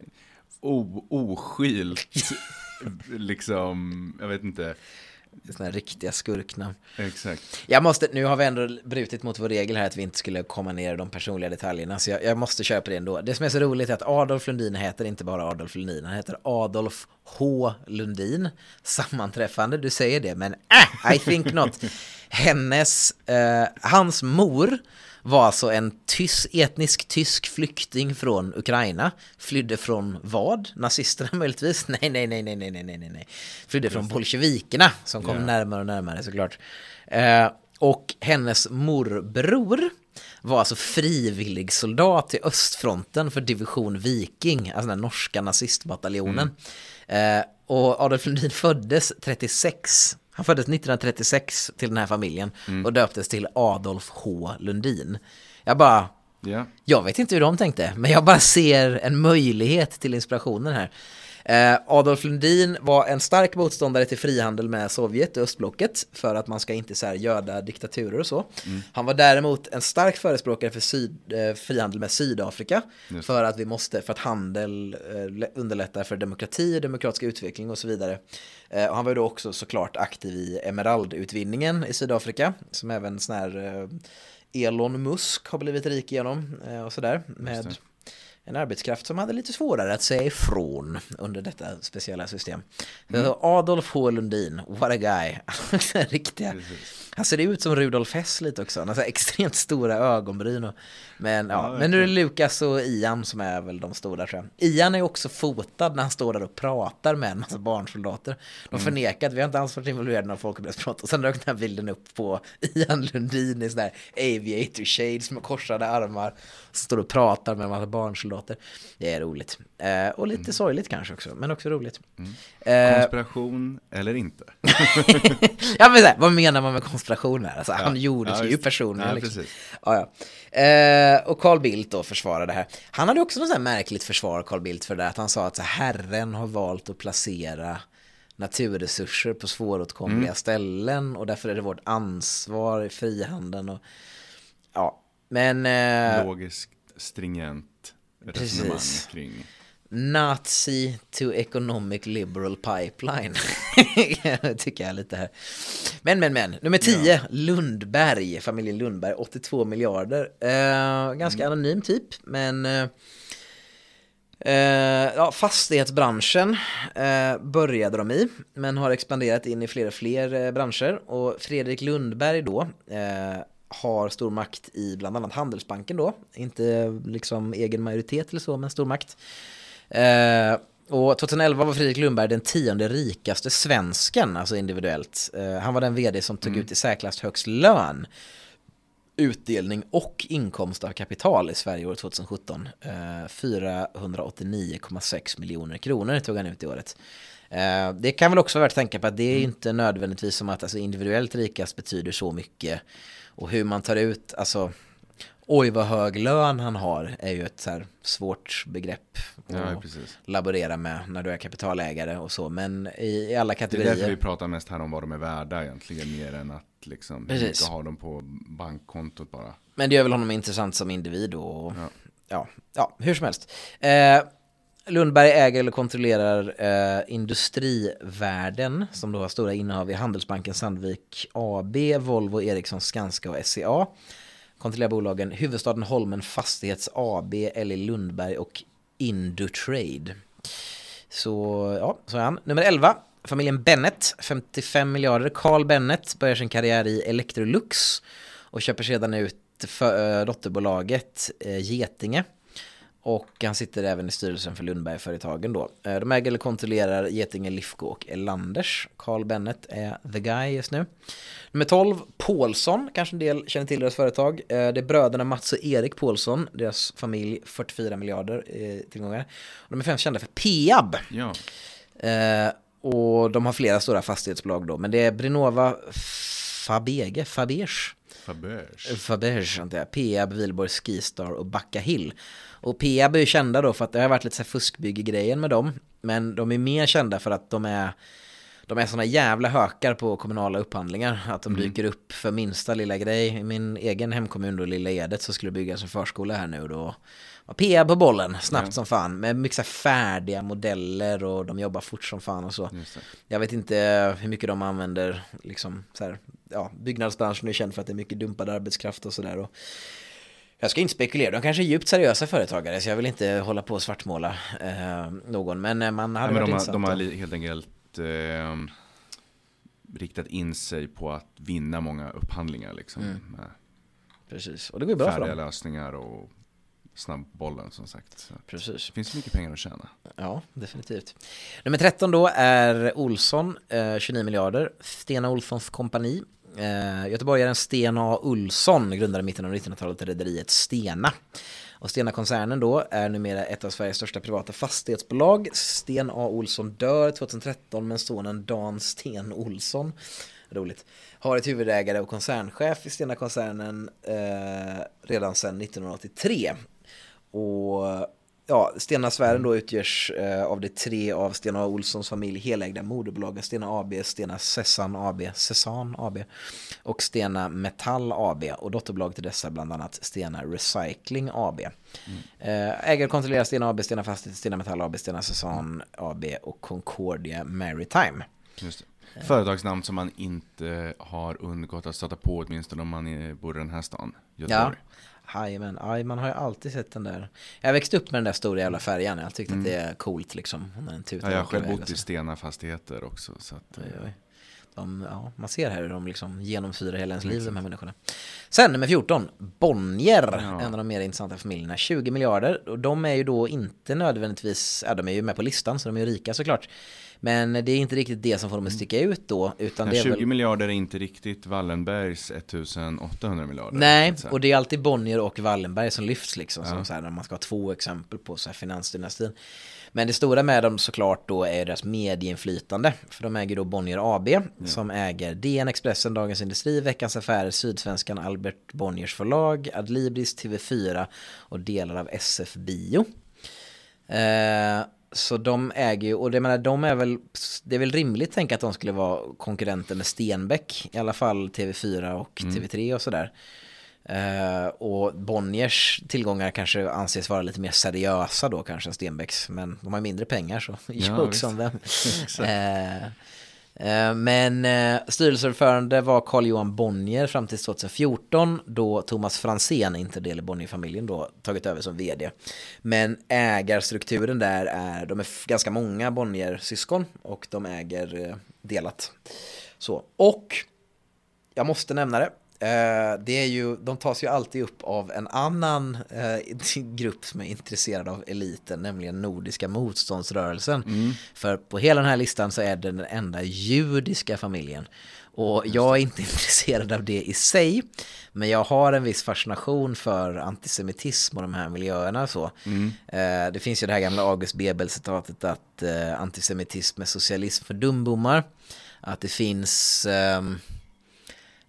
oskylt. Liksom, jag vet inte. Såna här riktiga skurknamn. Exakt. Nu har vi ändå brutit mot vår regel här att vi inte skulle komma ner i de personliga detaljerna, så jag måste köpa det ändå. Det som är så roligt är att Adolf Lundin heter inte bara Adolf Lundin, han heter Adolf H. Lundin. Sammanträffande, du säger det, men I think not. Hans mor var alltså en etnisk tysk flykting från Ukraina. Flydde från vad? Nazisterna möjligtvis? Nej. Flydde från bolsjevikerna som kom närmare och närmare såklart. Och hennes morbror var alltså frivillig soldat i östfronten för division Viking, alltså den norska nazistbataljonen. Och Adolf Lundin föddes 36. Han föddes 1936 till den här familjen och döptes till Adolf H. Lundin. Jag vet inte hur de tänkte, men jag bara ser en möjlighet till inspirationen här. Adolf Lundin var en stark motståndare till frihandel med Sovjet och östblocket för att man ska inte så här göda diktaturer och så. Han var däremot en stark förespråkare för frihandel med Sydafrika för att handel underlättar för demokrati, demokratisk utveckling och så vidare. Och han var ju då också såklart aktiv i emeraldutvinningen i Sydafrika, som även sån här Elon Musk har blivit rik igenom och sådär, med en arbetskraft som hade lite svårare att säga ifrån under detta speciella system. Adolf H. Lundin, what a guy. Riktiga. Han ser ut som Rudolf Hess lite också. Han har så extremt stora ögonbryn. Men nu är det Lukas och Ian som är väl de stora, tror jag. Ian är också fotad när han står där och pratar med en massa barnsoldater. De förnekar att vi har inte alls varit involverade i någon folkrättsbrott. Och sen dök den här bilden upp på Ian Lundin i sån där aviator shades med korsade armar. Så står och pratar med en massa barnsoldater. Det är roligt. Och lite sorgligt kanske också, men också roligt. Konspiration eller inte? Ja, men vad menar man med konspiration här? Alltså, han gjorde ju personligen. Liksom. Och Carl Bildt då försvarade det här. Han hade också något så här märkligt försvar, Carl Bildt, för det att han sa att så Herren har valt att placera naturresurser på svåråtkomliga ställen och därför är det vårt ansvar i frihandeln och men logiskt stringent resonemang kring Nazi to economic liberal pipeline. Tycker jag lite här. Men. Nummer 10, Lundberg, familjen Lundberg, 82 miljarder. Ganska anonym typ, men fastighetsbranschen började de i, men har expanderat in i fler branscher. Och Fredrik Lundberg då har stor makt i bland annat Handelsbanken då. Inte liksom egen majoritet eller så, men stor makt. Och 2011 var Fredrik Lundberg den 10:e rikaste svensken, alltså individuellt. Han var den vd som tog ut i särklass högst lön, utdelning och inkomst av kapital i Sverige år 2017. 489,6 miljoner kronor tog han ut i året. Det kan väl också vara värt att tänka på att det är inte nödvändigtvis som att alltså, individuellt rikast betyder så mycket. Och hur man tar ut, alltså oj vad hög lön han har är ju ett så här svårt begrepp att laborera med när du är kapitalägare och så, men i alla kategorier. Det är därför vi pratar mest här om vad de är värda egentligen, mer än att liksom inte ha dem på bankkontot bara. Men det gör väl honom intressant som individ och ja hur som helst. Lundberg äger eller kontrollerar Industrivärden som då har stora innehav i Handelsbanken, Sandvik AB, Volvo, Ericsson, Skanska och SCA. Kontrollerar bolagen Huvudstaden Holmen Fastighets AB, Ellie Lundberg och Indutrade. Så är han. Nummer 11, familjen Bennet, 55 miljarder. Carl Bennet börjar sin karriär i Electrolux och köper sedan ut dotterbolaget Getinge. Och han sitter även i styrelsen för Lundberg-företagen då. De äger eller kontrollerar Getinge, Lifco och Elanders. Carl Bennet är the guy just nu. Nummer 12, Paulsson. Kanske en del känner till deras företag. Det är bröderna Mats och Erik Paulsson. Deras familj, 44 miljarder tillgångar. De är främst kända för Peab. Ja. Och de har flera stora fastighetsbolag då. Men det är Brinova, Faberge, Peab, Wihlborg, Skistar och Backa Hill. Och Peab är ju kända då för att det har varit lite så här fuskbygge-grejen med dem. Men de är mer kända för att de är såna jävla hökar på kommunala upphandlingar. Att de dyker upp för minsta lilla grej. I min egen hemkommun då, Lilla Edet, så skulle det byggas en förskola här nu då. Och Peab på bollen, snabbt som fan. Med mycket så här färdiga modeller och de jobbar fort som fan och så. Jag vet inte hur mycket de använder liksom så här, byggnadsbranschen är känd för att det är mycket dumpad arbetskraft och sådär. Jag ska inte spekulera, de kanske är djupt seriösa företagare, så jag vill inte hålla på och svartmåla någon. Men man hade varit intressant. De har helt enkelt riktat in sig på att vinna många upphandlingar liksom. Precis, och det går bra för dem. Färdiga lösningar och snabbbollen som sagt. Precis. Det finns mycket pengar att tjäna. Ja, definitivt. Nummer 13 då är Olsson, 29 miljarder. Stena Olssons kompani. Göteborgaren Stena Olsson grundade i mitten av 1900-talet rederiet Stena. Och Stena-koncernen då är numera ett av Sveriges största privata fastighetsbolag. Sten A. Olsson dör 2013, men sonen Dan Sten Olsson, roligt, har ett huvudägare och koncernchef i Stena-koncernen redan sedan 1983. Och ja, Stena-sfären då utgörs av de 3 av Stena Olssons familj helägda moderbolagen Stena AB, Stena Sessan AB och Stena Metall AB, och dotterbolag till dessa bland annat Stena Recycling AB. Ägare kontrollerar Stena AB, Stena Fastighet, Stena Metall AB, Stena Sessan AB och Concordia Maritime. Just det. Företagsnamn som man inte har undgått att stöta på, åtminstone om man bor i den här stan, Göteborg. Ja, man har ju alltid sett den där. Jag växte upp med den där stora jävla färjan. Jag tyckte att det är coolt liksom. Jag har själv bott i Stena fastigheter också. Så att, man ser här hur de liksom genomsyrar hela ens liv, de här människorna. Sen nummer 14, Bonnier, en av de mer intressanta familjerna, 20 miljarder. Och de är ju då inte nödvändigtvis, de är ju med på listan så de är ju rika såklart. Men det är inte riktigt det som får dem att sticka ut då. Utan det är 20 miljarder är inte riktigt Wallenbergs 1800 miljarder. Nej, och det är alltid Bonnier och Wallenberg som lyfts liksom. Som så här, när man ska ha 2 exempel på så här finansdynastin. Men det stora med dem såklart då är deras medieinflytande. För de äger då Bonnier AB som äger DN, Expressen, Dagens Industri, Veckans Affärer, Sydsvenskan, Albert Bonniers förlag, Adlibris, TV4 och delar av SF Bio. Så de äger ju, och det är väl rimligt att tänka att de skulle vara konkurrenter med Stenbeck, i alla fall TV4 och TV3 och sådär. Och Bonniers tillgångar kanske anses vara lite mer seriösa då kanske än Stenbecks, men de har mindre pengar så jokes om dem. Men styrelseordförande var Carl-Johan Bonnier fram till 2014, då Thomas Franzén, inte del i Bonnier-familjen, då tagit över som vd. Men ägarstrukturen där de är ganska många Bonnier-syskon och de äger delat. Så, och jag måste nämna det. Det är ju, de tas ju alltid upp av en annan grupp som är intresserad av eliten, nämligen Nordiska motståndsrörelsen. För på hela den här listan så är det den enda judiska familjen. Och jag är inte intresserad av det i sig, men jag har en viss fascination för antisemitism och de här miljöerna och så. Det finns ju det här gamla August Bebel-citatet att antisemitism är socialism för dumbommar. Att det finns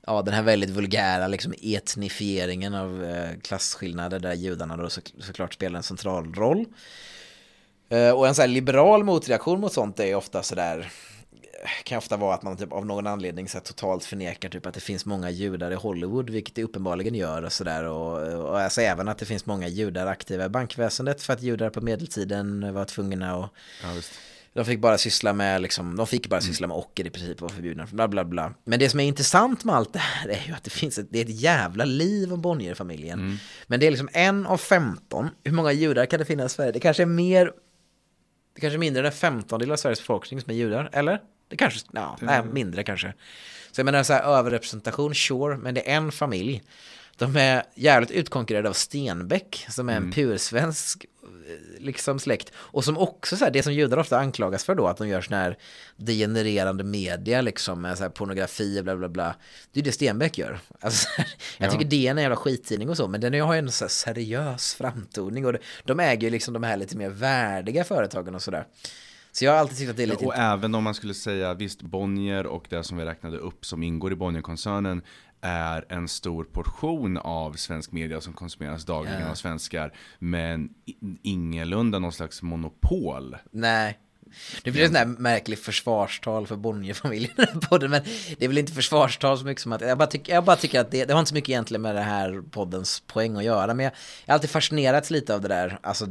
den här väldigt vulgära liksom etnifieringen av klasskillnader där judarna då såklart spelar en central roll. Och en så här liberal motreaktion mot sånt är ofta sådär, kan ofta vara att man typ av någon anledning så här totalt förnekar typ att det finns många judar i Hollywood, vilket det uppenbarligen gör och sådär, och alltså även att det finns många judar aktiva i bankväsendet för att judar på medeltiden var tvungna och de fick bara syssla med liksom, syssla med ocker i princip, och var förbjudna, bla bla bla. Men det som är intressant med allt det här är ju att det är ett jävla liv om Bonnier-familjen. Men det är liksom 1 av 15. Hur många judar kan det finnas i Sverige? Det kanske är mindre än 15 av Sveriges befolkning som är judar, eller? Det kanske, mindre kanske. Så jag menar så här, överrepresentation, sure, men det är en familj. De är jävligt utkonkurrerade av Stenbeck, som är en pursvensk liksom släkt. Och som också så här, det som judar ofta anklagas för då, att de gör sån här degenererande media liksom, med så här pornografi och bla bla bla. Det är det Stenbeck gör. Alltså, jag tycker det är en jävla skittidning och så, men den har ju en så här seriös framtoning, och de äger ju liksom de här lite mer värdiga företagen och sådär. Så jag har alltid tyckt att det är lite... Och även om man skulle säga, visst, Bonnier och det som vi räknade upp som ingår i Bonnier-koncernen är en stor portion av svensk media som konsumeras dagligen av svenskar, men ingalunda någon slags monopol. Nej. Det blir en sån här märklig försvarstal för Bonnier-familjen podden, men det är väl inte försvarstal så mycket som att jag bara tycker att det har inte så mycket egentligen med det här poddens poäng att göra, men jag har alltid fascinerats lite av det där, alltså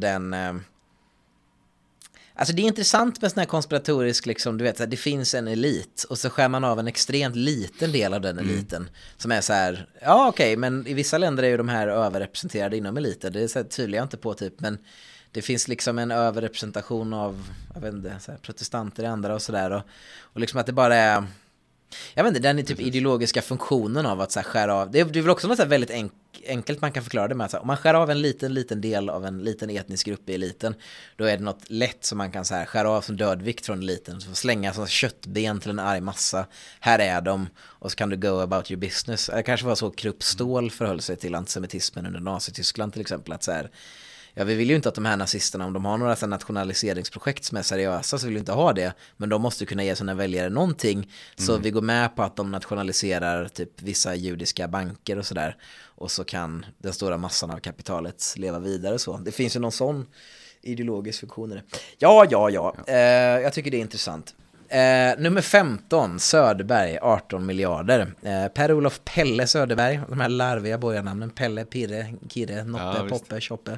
alltså det är intressant med sån här konspiratorisk liksom, du vet, det finns en elit och så skär man av en extremt liten del av den eliten som är så här, okej, men i vissa länder är ju de här överrepresenterade inom eliten, det är så här, tydligen inte på typ, men det finns liksom en överrepresentation av, jag vet inte, så här, protestanter i andra och sådär, och liksom att det bara är, jag vet inte, den är typ ideologiska funktionen av att så här, skära av, det är väl också något så här väldigt enkelt man kan förklara det med att så här, om man skär av en liten del av en liten etnisk grupp i eliten, då är det något lätt som man kan så här, skära av som dödvikt från eliten, så slänga som köttben till en arg massa, här är de, och så kan du go about your business. Det kanske var så Krupp Ståhl förhöll sig till antisemitismen under Nazityskland till exempel, att så här, ja, vi vill ju inte att de här nazisterna, om de har några nationaliseringsprojekt som är seriösa, så vill vi inte ha det. Men de måste kunna ge sina väljare någonting. Så vi går med på att de nationaliserar typ vissa judiska banker och sådär. Och så kan den stora massan av kapitalet leva vidare så. Det finns ju någon sån ideologisk funktion i det. Ja. Jag tycker det är intressant. Nummer 15, Söderberg, 18 miljarder. Per-Olof Pelle Söderberg, de här larviga borgarnamnen, Pelle, Pirre, Kirre, Noppe, Poppe, Choppe.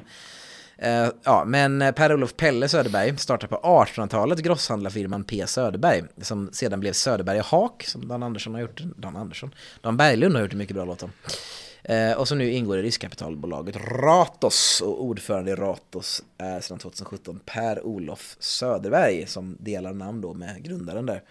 Men Per-Olof Pelle Söderberg startade på 1800-talet grosshandlarfirman P. Söderberg, som sedan blev Söderberg och Haak, som Dan Berglund har gjort en mycket bra låt om. Och som nu ingår i riskkapitalbolaget Ratos, och ordförande i Ratos är sedan 2017 Per-Olof Söderberg, som delar namn då med grundaren där.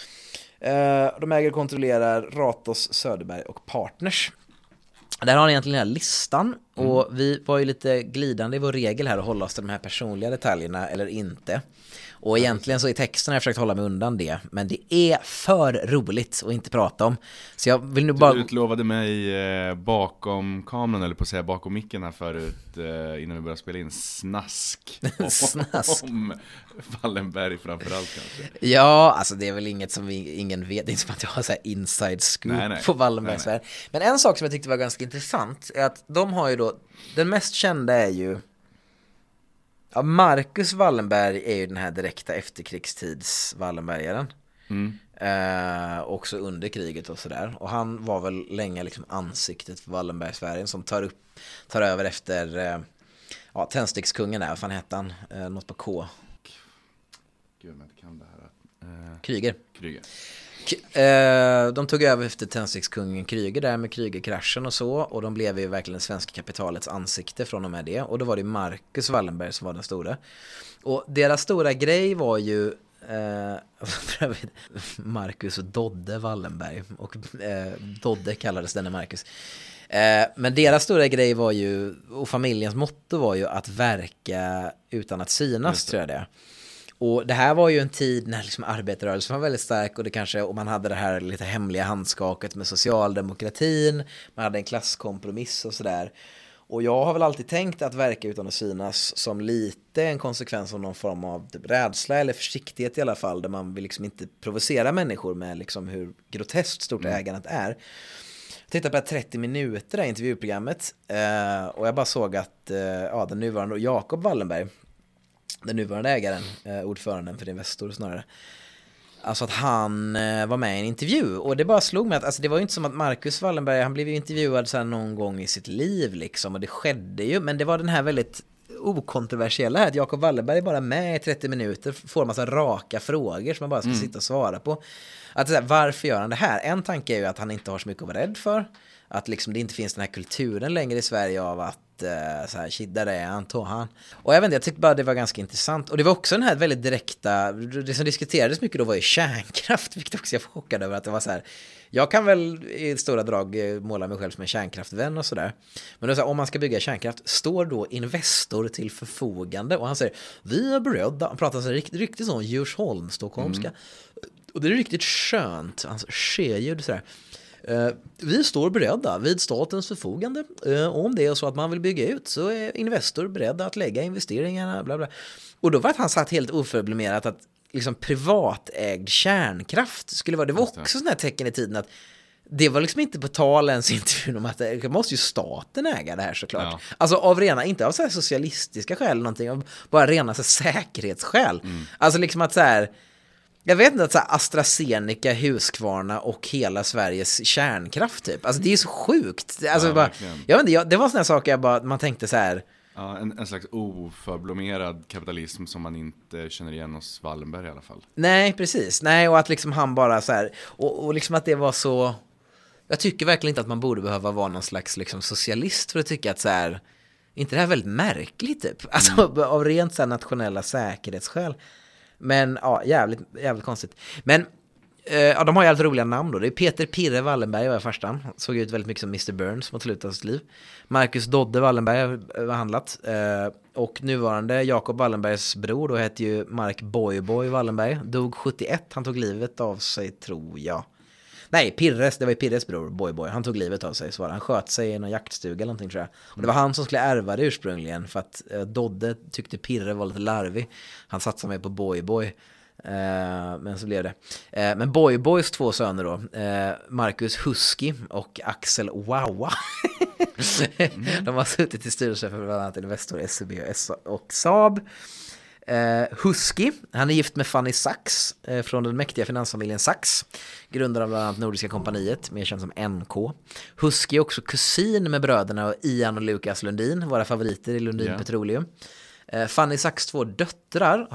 De äger och kontrollerar Ratos, Söderberg och Partners. Där har ni egentligen den här listan, och vi var ju lite glidande i vår regel här att hålla oss till de här personliga detaljerna eller inte. Och egentligen så i texten har jag försökt hålla mig undan det, men det är för roligt att inte prata om. Så jag vill nu bara... Du utlovade mig bakom kameran, eller på att säga bakom micken här förut, innan vi började spela in, snask. Om Wallenberg framförallt kanske. Ja, alltså det är väl inget som ingen vet, det är inte som att jag har så här inside scoop på Wallenbergs värld. Men en sak som jag tyckte var ganska intressant är att de har ju då, den mest kända är ju, ja, Marcus Wallenberg är ju den här direkta efterkrigstids Wallenbergaren. Också under kriget och sådär. Och han var väl länge liksom ansiktet för Wallenbergsfärgen som tar över efter tändstickskungen där, vad fan hette han? Något på K. Gud, men jag kan det här. Kryger. De tog över efter tändstickskungen Kryger där med Krygerkraschen och så, och de blev ju verkligen svenska kapitalets ansikte från och med det, och då var det Marcus Wallenberg som var den stora, och deras stora grej var ju Marcus Dodde Wallenberg, och Dodde kallades denne Marcus, men deras stora grej var ju, och familjens motto var ju att verka utan att synas, tror jag det. Och det här var ju en tid när liksom arbetarrörelsen var väldigt stark, och det kanske, och man hade det här lite hemliga handskaket med socialdemokratin, man hade en klasskompromiss och sådär. Och jag har väl alltid tänkt att verka utan att synas som lite en konsekvens av någon form av typ rädsla eller försiktighet i alla fall, där man vill liksom inte provocera människor med liksom hur groteskt stort ägandet är. tittade på 30 minuter i intervjuprogrammet och jag bara såg att den nuvarande Jacob Wallenberg, den nuvarande ägaren, ordföranden för Investor snarare, alltså att han var med i en intervju, och det bara slog mig att alltså, det var ju inte som att Marcus Wallenberg, han blev ju intervjuad så här någon gång i sitt liv liksom, och det skedde ju, men det var den här väldigt okontroversiella här, att Jacob Wallenberg är bara med i 30 minuter, får en massa raka frågor som man bara ska sitta och svara på. Att så här, varför gör han det här? En tanke är ju att han inte har så mycket att vara rädd för, att liksom det inte finns den här kulturen längre i Sverige av att så här, shit, där är han, tog han. Och jag vet inte, jag tyckte bara det var ganska intressant. Och det var också den här väldigt direkta, det som diskuterades mycket då var ju kärnkraft, vilket också jag var chockad över, att det var så här, jag kan väl i stora drag måla mig själv som en kärnkraftvän och sådär. Men då så här, om man ska bygga kärnkraft, står då Investor till förfogande? Och han säger, vi är beredda. Han pratar så riktigt sån Djursholm, stockholmska. Och det är riktigt skönt, hans skeljud sådär. Vi står beredda vid statens förfogande. Om det är så att man vill bygga ut, så är Investor beredda att lägga investeringarna, bla bla. Och då var att han satt helt oförblommerat att liksom privatägd kärnkraft skulle vara, det var också sådana här tecken i tiden att det var liksom inte på tal ens intervjun om att det måste ju staten äga det här såklart. Ja. Alltså av rena, inte av så här socialistiska skäl eller någonting, av bara rena så här säkerhetsskäl. Alltså liksom att så här, jag vet inte, att så här AstraZeneca, Husqvarna och hela Sveriges kärnkraft typ. Alltså det är så sjukt. Alltså bara, jag vet inte, det var såna här saker man tänkte så här. Ja, en slags oförblommerad kapitalism som man inte känner igen hos Wallenberg i alla fall. Nej, precis. Nej, och att liksom han bara så här, och liksom att det var så, jag tycker verkligen inte att man borde behöva vara någon slags liksom socialist för att tycka att så här, inte det här är väldigt märkligt typ. Alltså av rent så här nationella säkerhetsskäl. Men ja, jävligt konstigt. Men de har ju alltid roliga namn då. Det är Peter Pirre Wallenberg var första. Han såg ut väldigt mycket som Mr. Burns mot slutet av sitt liv. Marcus Dodde Wallenberg har handlat. Och nuvarande Jacob Wallenbergs bror då hette ju Mark Boy Wallenberg. Dog 71. Han tog livet av sig, tror jag. Nej, det var ju Pirres bror, Boy. Han tog livet av sig, så var det. Han sköt sig i någon jaktstuga eller någonting, tror jag. Och det var han som skulle ärva det ursprungligen, för att Dodde tyckte Pirre var lite larvig. Han satsade med på Boy. Men så blev det. Men Boys två söner då, Marcus Husky och Axel Wawa. De har suttit i styrelsen för bland annat Investor, SEB och Saab. Husky, han är gift med Fanny Sachs från den mäktiga finansfamiljen Sachs, grundare av bland annat Nordiska kompaniet, mer känd som NK. Husky är också kusin med bröderna Ian och Lukas Lundin, våra favoriter i Lundin Petroleum. Fanny Sachs två döttrar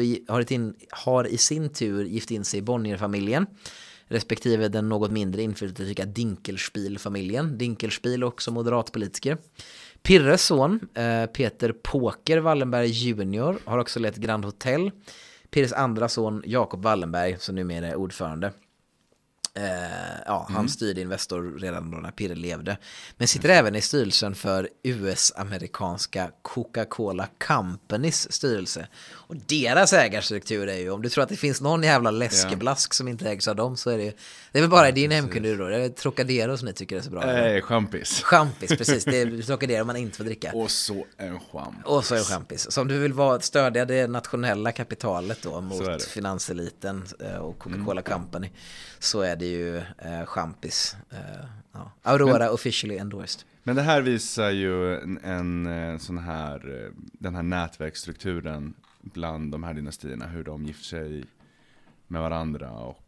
har i sin tur gift in sig i Bonnier-familjen, respektive den något mindre inflytelserika Dinkelspiel-familjen. Dinkelspiel också moderatpolitiker. Pirres son, Peter Poker Wallenberg Junior, har också lett Grand Hotel. Pirres andra son, Jacob Wallenberg, som numera är ordförande. Han styrde Investor redan då när Pirre levde. Men sitter även i styrelsen för US-amerikanska Coca-Cola Companys styrelse. Och deras ägarstruktur är ju, om du tror att det finns någon jävla läskeblask som inte ägs av dem, så är det väl bara i din hemkunde då. Det är Trocadero som ni tycker är så bra. Champis, precis. Det är Trocadero man inte får dricka. Och så en champis. Och så en champis. Så om du vill stödja det nationella kapitalet då mot finanseliten och Coca-Cola Company, så är det ju champis. Aurora officially endorsed. Men det här visar ju en sån här, den här nätverksstrukturen bland de här dynastierna, hur de gifter sig med varandra och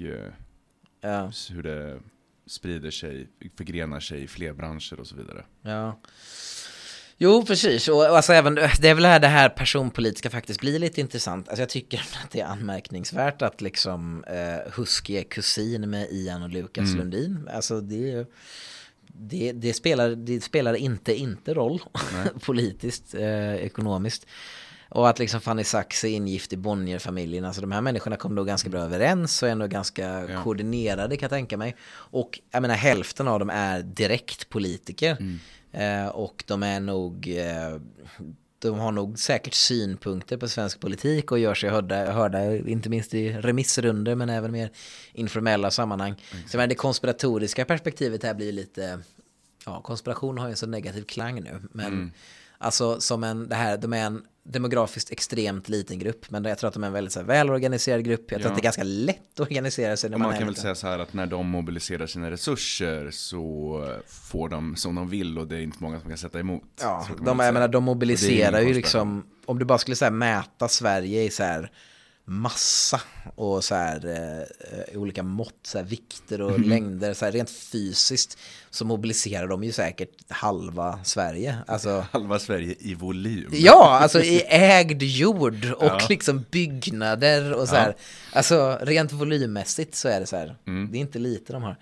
hur det sprider sig, förgrenar sig i fler branscher och så vidare. Ja. Jo, precis. Och alltså även, det är väl det här personpolitiska faktiskt blir lite intressant. Alltså jag tycker att det är anmärkningsvärt att liksom Husky är kusin med Ian och Lukas Lundin. Alltså det spelar inte roll politiskt, ekonomiskt. Och att liksom Fanny Sachs är ingift i Bonnier-familjen. Alltså de här människorna kom då ganska bra överens och är ändå ganska koordinerade, kan jag tänka mig. Och jag menar, hälften av dem är direkt politiker. Och de är nog de har nog säkert synpunkter på svensk politik och gör sig hörda inte minst i remissrunder, men även mer informella sammanhang. Så det konspiratoriska perspektivet här blir lite, konspiration har ju en så negativ klang nu, men alltså som de är demografiskt extremt liten grupp, men jag tror att de är en väldigt så här, välorganiserad grupp. Jag tror att det är ganska lätt att organisera sig när man är kan väl säga så här att när de mobiliserar sina resurser så får de som de vill och det är inte många som kan sätta emot. Ja, de mobiliserar ju liksom, om du bara skulle så här, mäta Sverige i så här massa och så här olika mått, så här, vikter och längder, så här, rent fysiskt så mobiliserar de ju säkert halva Sverige. Alltså, halva Sverige i volym. Ja, alltså i ägd jord och liksom byggnader och så här. Alltså rent volymmässigt så är det så här. Det är inte lite de har.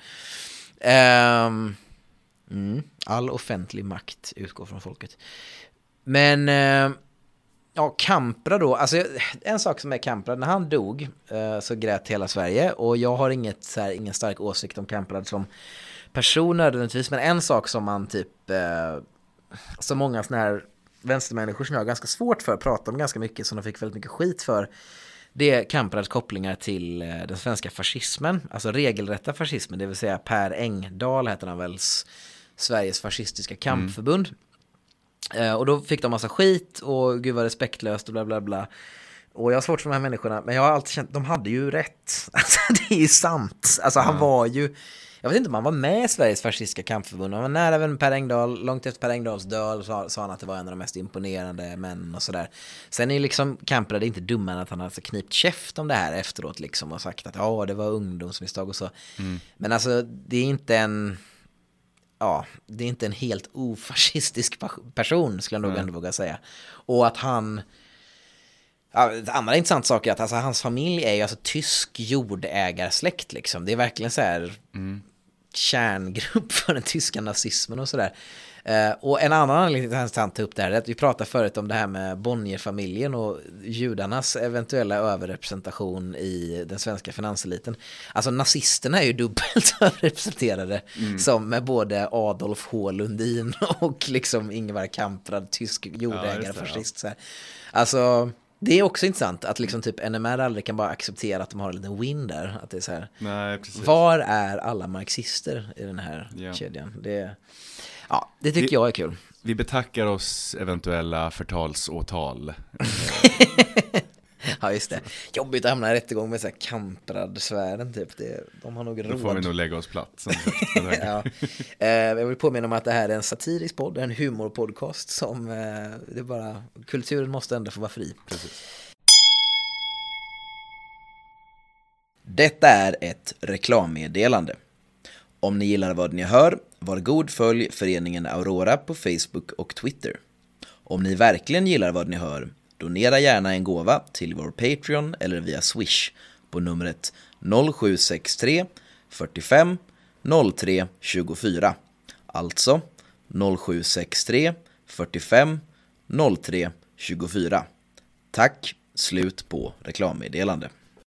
All offentlig makt utgår från folket. Men ja, Kamprad då, alltså en sak som är Kamprad, när han dog så grät hela Sverige, och jag har ingen stark åsikt om Kamprad som person nödvändigtvis, men en sak som man typ så många såna här vänstermänniskor som jag har ganska svårt för att prata om ganska mycket, som de fick väldigt mycket skit för, det är Kamprads kopplingar till den svenska fascismen, alltså regelrätta fascismen, det vill säga Per Engdahl heter han väl, Sveriges fascistiska kampförbund. Och då fick de massa skit och gud vad respektlöst och bla bla bla. Och jag har svårt för de här människorna, men jag har alltid känt, de hade ju rätt. Alltså det är ju sant. Alltså han var ju, jag vet inte om han var med i Sveriges fascistiska kampförbund. Han var nära vän Per Engdahl, långt efter Per Engdahls död sa han att det var en av de mest imponerande män och sådär. Sen är ju liksom Kamprad inte dummare än att han alltså knipt käft om det här efteråt liksom och sagt att det var ungdomsmisstag och så. Men alltså det är inte en helt ofascistisk person, skulle jag nog ändå våga säga. Och att han... Ja, ett andra intressant sak är att alltså, hans familj är ju alltså tysk jordägarsläkt liksom. Det är verkligen så här kärngrupp för den tyska nazismen och sådär. Och en annan anledning till att han tar upp det här är att vi pratade förut om det här med Bonnierfamiljen och judarnas eventuella överrepresentation i den svenska finanseliten. Alltså nazisterna är ju dubbelt överrepresenterade som med både Adolf H. Lundin och liksom Ingvar Kamprad, tysk jordägare, fascist. Så här. Alltså... Det är också intressant att liksom typ NMR aldrig kan bara acceptera att de har en liten win där. Att det är så här, nej, precis. Var är alla marxister i den här kedjan? Det tycker jag är kul. Vi betackar oss eventuella förtalsåtal. Ja, just det. Jobbigt att hamna i rättegång med så här Kamprad-sfären typ. De har nog råd. Då får vi nog lägga oss platt. Jag vill påminna om att det här är en satirisk podd, en humorpodcast som det är bara, kulturen måste ändå få vara fri. Precis. Detta är ett reklammeddelande. Om ni gillar vad ni hör, var god följ föreningen Aurora på Facebook och Twitter. Om ni verkligen gillar vad ni hör, donera gärna en gåva till vår Patreon eller via Swish på numret 0763 45 03 24. Alltså 0763 45 03 24. Tack, slut på reklammeddelande.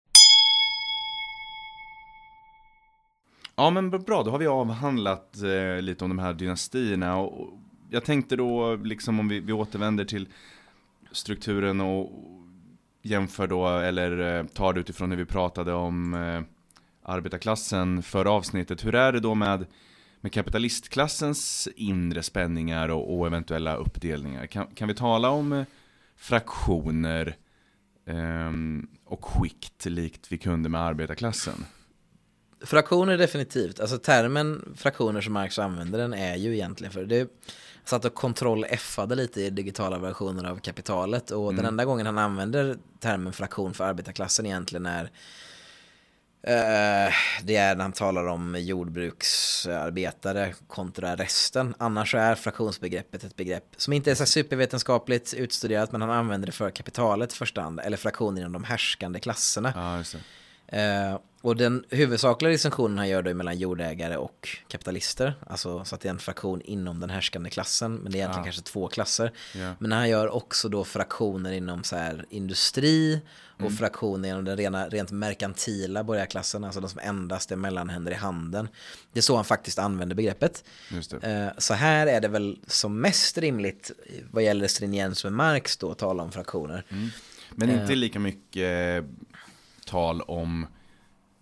Ja, men bra, då har vi avhandlat lite om de här dynastierna, och jag tänkte då liksom om vi återvänder till strukturen och jämför då, eller tar det utifrån hur vi pratade om arbetarklassen förra avsnittet. Hur är det då med kapitalistklassens inre spänningar och eventuella uppdelningar? Kan vi tala om fraktioner och skikt likt vi kunde med arbetarklassen? Fraktioner definitivt. Alltså termen fraktioner som Marx använder den är ju egentligen för det. Satt och kontroll-F-ade lite i digitala versioner av kapitalet, och den enda gången han använder termen fraktion för arbetarklassen egentligen är det är när han talar om jordbruksarbetare kontra resten. Annars så är fraktionsbegreppet ett begrepp som inte är så supervetenskapligt utstuderat, men han använder det för kapitalet i första hand, eller fraktioner inom de härskande klasserna. Ja, just det. Och den huvudsakliga distinktionen han gör då mellan jordägare och kapitalister, alltså så att det är en fraktion inom den härskande klassen, men det är egentligen kanske två klasser. Men han gör också då fraktioner inom så här industri och fraktioner inom den rent merkantila borgarklassen, alltså de som endast är mellanhänder i handeln. Det är så han faktiskt använder begreppet. Just det. Så här är det väl som mest rimligt vad gäller stringens med Marx då att tala om fraktioner. Men inte lika mycket tal om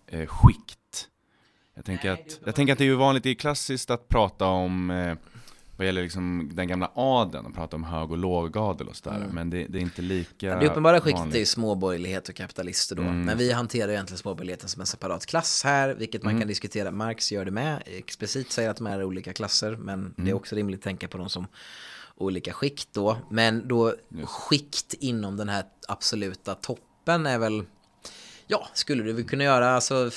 skikt. Jag tänker att det är ju vanligt, det är klassiskt att prata om vad gäller liksom den gamla adeln och prata om hög- och lågadel och sådär. Men det är inte lika det uppenbara skiktet vanligt. är ju småborgerlighet och kapitalister då. Men vi hanterar egentligen småborgerligheten som en separat klass här, vilket man kan diskutera. Marx gör det med, explicit säger att de är olika klasser, men det är också rimligt att tänka på dem som olika skikt då. Men då skikt inom den här absoluta toppen är väl, ja, skulle du väl kunna göra alltså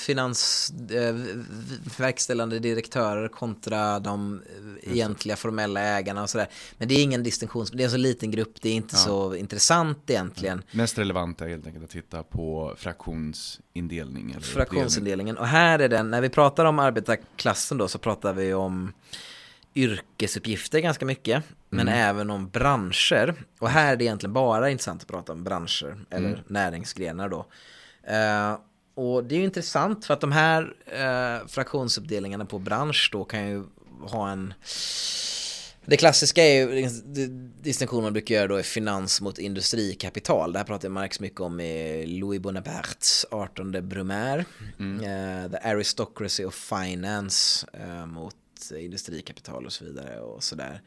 verkställande direktörer kontra de egentliga formella ägarna och sådär. Men det är ingen distinktion, det är en så liten grupp, det är inte så intressant egentligen. Mest relevant är helt enkelt att titta på fraktionsindelning. Eller Fraktionsindelningen. Och här är den, när vi pratar om arbetarklassen då, så pratar vi om yrkesuppgifter ganska mycket, men även om branscher. Och här är det egentligen bara intressant att prata om branscher eller näringsgrenar då. Och det är ju intressant för att de här fraktionsuppdelningarna på bransch då kan ju ha en... Det klassiska är ju distinktionen man brukar göra då är finans mot industrikapital. Det här pratar Marx mycket om i Louis Bonapartes 18 Brumaire. The aristocracy of finance mot industrikapital och så vidare och sådär.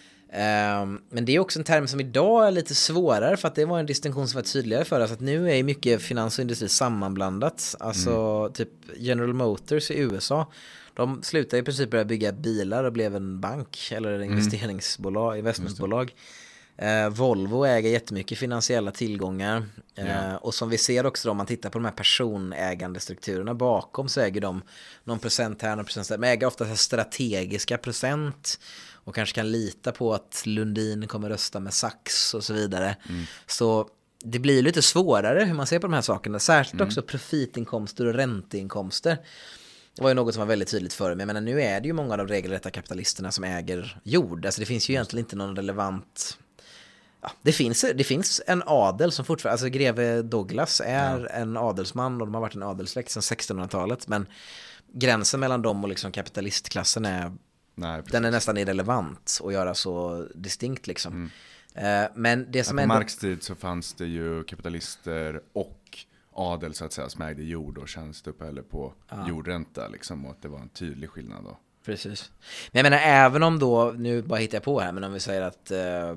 Men det är också en term som idag är lite svårare, för att det var en distinktion som var tydligare för oss, att nu är mycket finans och industri sammanblandat. Alltså typ General Motors i USA, de slutade i princip börja bygga bilar och blev en bank eller investeringsbolag, investmentbolag. Volvo äger jättemycket finansiella tillgångar. Och som vi ser också då, om man tittar på de här personägande strukturerna bakom, så äger de någon procent här, någon procent där. Men äger ofta så här strategiska procent och kanske kan lita på att Lundin kommer rösta med Sachs och så vidare. Så det blir lite svårare hur man ser på de här sakerna. Särskilt också profitinkomster och ränteinkomster. Det var ju något som var väldigt tydligt för mig. Men nu är det ju många av de regelrätta kapitalisterna som äger jord. Alltså det finns ju egentligen inte någon relevant... Ja, det finns en adel som fortfarande... Alltså greve Douglas är en adelsman och de har varit en adelssläkt sedan 1600-talet. Men gränsen mellan dem och liksom kapitalistklassen är... den är nästan irrelevant att göra så distinkt liksom. Men det som på Marx tid så fanns det ju kapitalister och adel så att säga som ägde jord och tjänsteuppehälle på jordränta liksom, och att det var en tydlig skillnad då. Precis. Men jag menar, även om då, nu bara hittar jag på här, men om vi säger att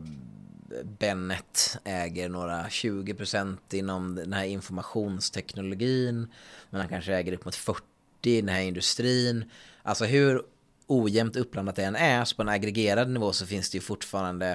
Bennet äger några 20% inom den här informationsteknologin, men han kanske äger upp mot 40% i den här industrin. Alltså hur ojämnt uppblandat det än är, så på en aggregerad nivå så finns det ju fortfarande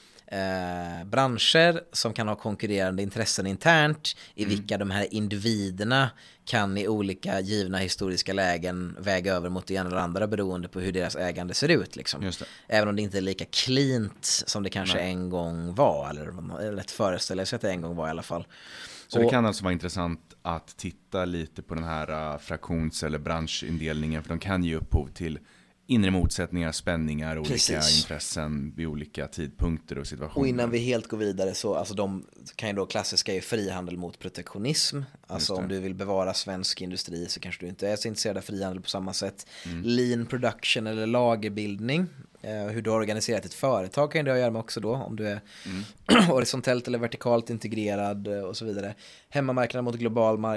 branscher som kan ha konkurrerande intressen internt, i vilka de här individerna kan i olika givna historiska lägen väga över mot det ena eller andra beroende på hur deras ägande ser ut liksom. Just det. Även om det inte är lika cleant som det kanske en gång var, eller lätt föreställer sig att det en gång var i alla fall. Så det kan alltså vara intressant att titta lite på den här fraktions- eller branschindelningen, för de kan ge upphov till inre motsättningar, spänningar, olika intressen vid olika tidpunkter och situationer. Och innan vi helt går vidare så, alltså de kan ju då klassiska är frihandel mot protektionism. Alltså om du vill bevara svensk industri så kanske du inte är så intresserad av frihandel på samma sätt. Lean production eller lagerbildning. Hur du har organiserat ett företag kan det ha att göra med också då, om du är horisontellt eller vertikalt integrerad och så vidare. Hemmamarknad mot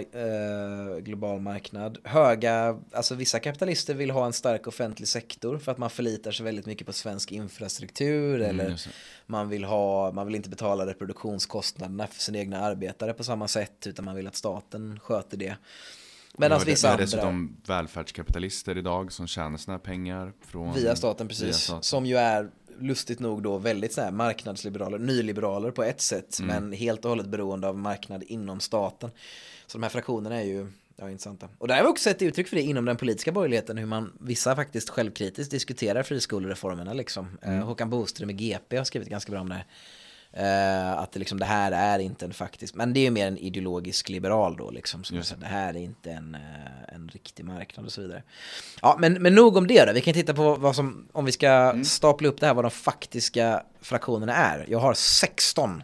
global marknad. Alltså vissa kapitalister vill ha en stark offentlig sektor för att man förlitar sig väldigt mycket på svensk infrastruktur, eller man vill inte betala reproduktionskostnaderna för sina egna arbetare på samma sätt, utan man vill att staten sköter det. Medan vissa andra... dessutom välfärdskapitalister idag som tjänar sina pengar från... Via staten, precis. Via staten. Som ju är, lustigt nog då, väldigt så här marknadsliberaler, nyliberaler på ett sätt, men helt och hållet beroende av marknad inom staten. Så de här fraktionerna är ju intressanta. Och där har vi också sett uttryck för det inom den politiska borgerligheten, hur vissa faktiskt självkritiskt diskuterar friskolereformerna liksom. Håkan Boström i GP har skrivit ganska bra om det här. Att det här är inte en faktisk, men det är ju mer en ideologisk liberal då liksom, som säger, det här är inte en riktig marknad och så vidare. Ja, men nog om det då. Vi kan titta på vad som, om vi ska stapla upp det här, vad de faktiska fraktionerna är. Jag har 16.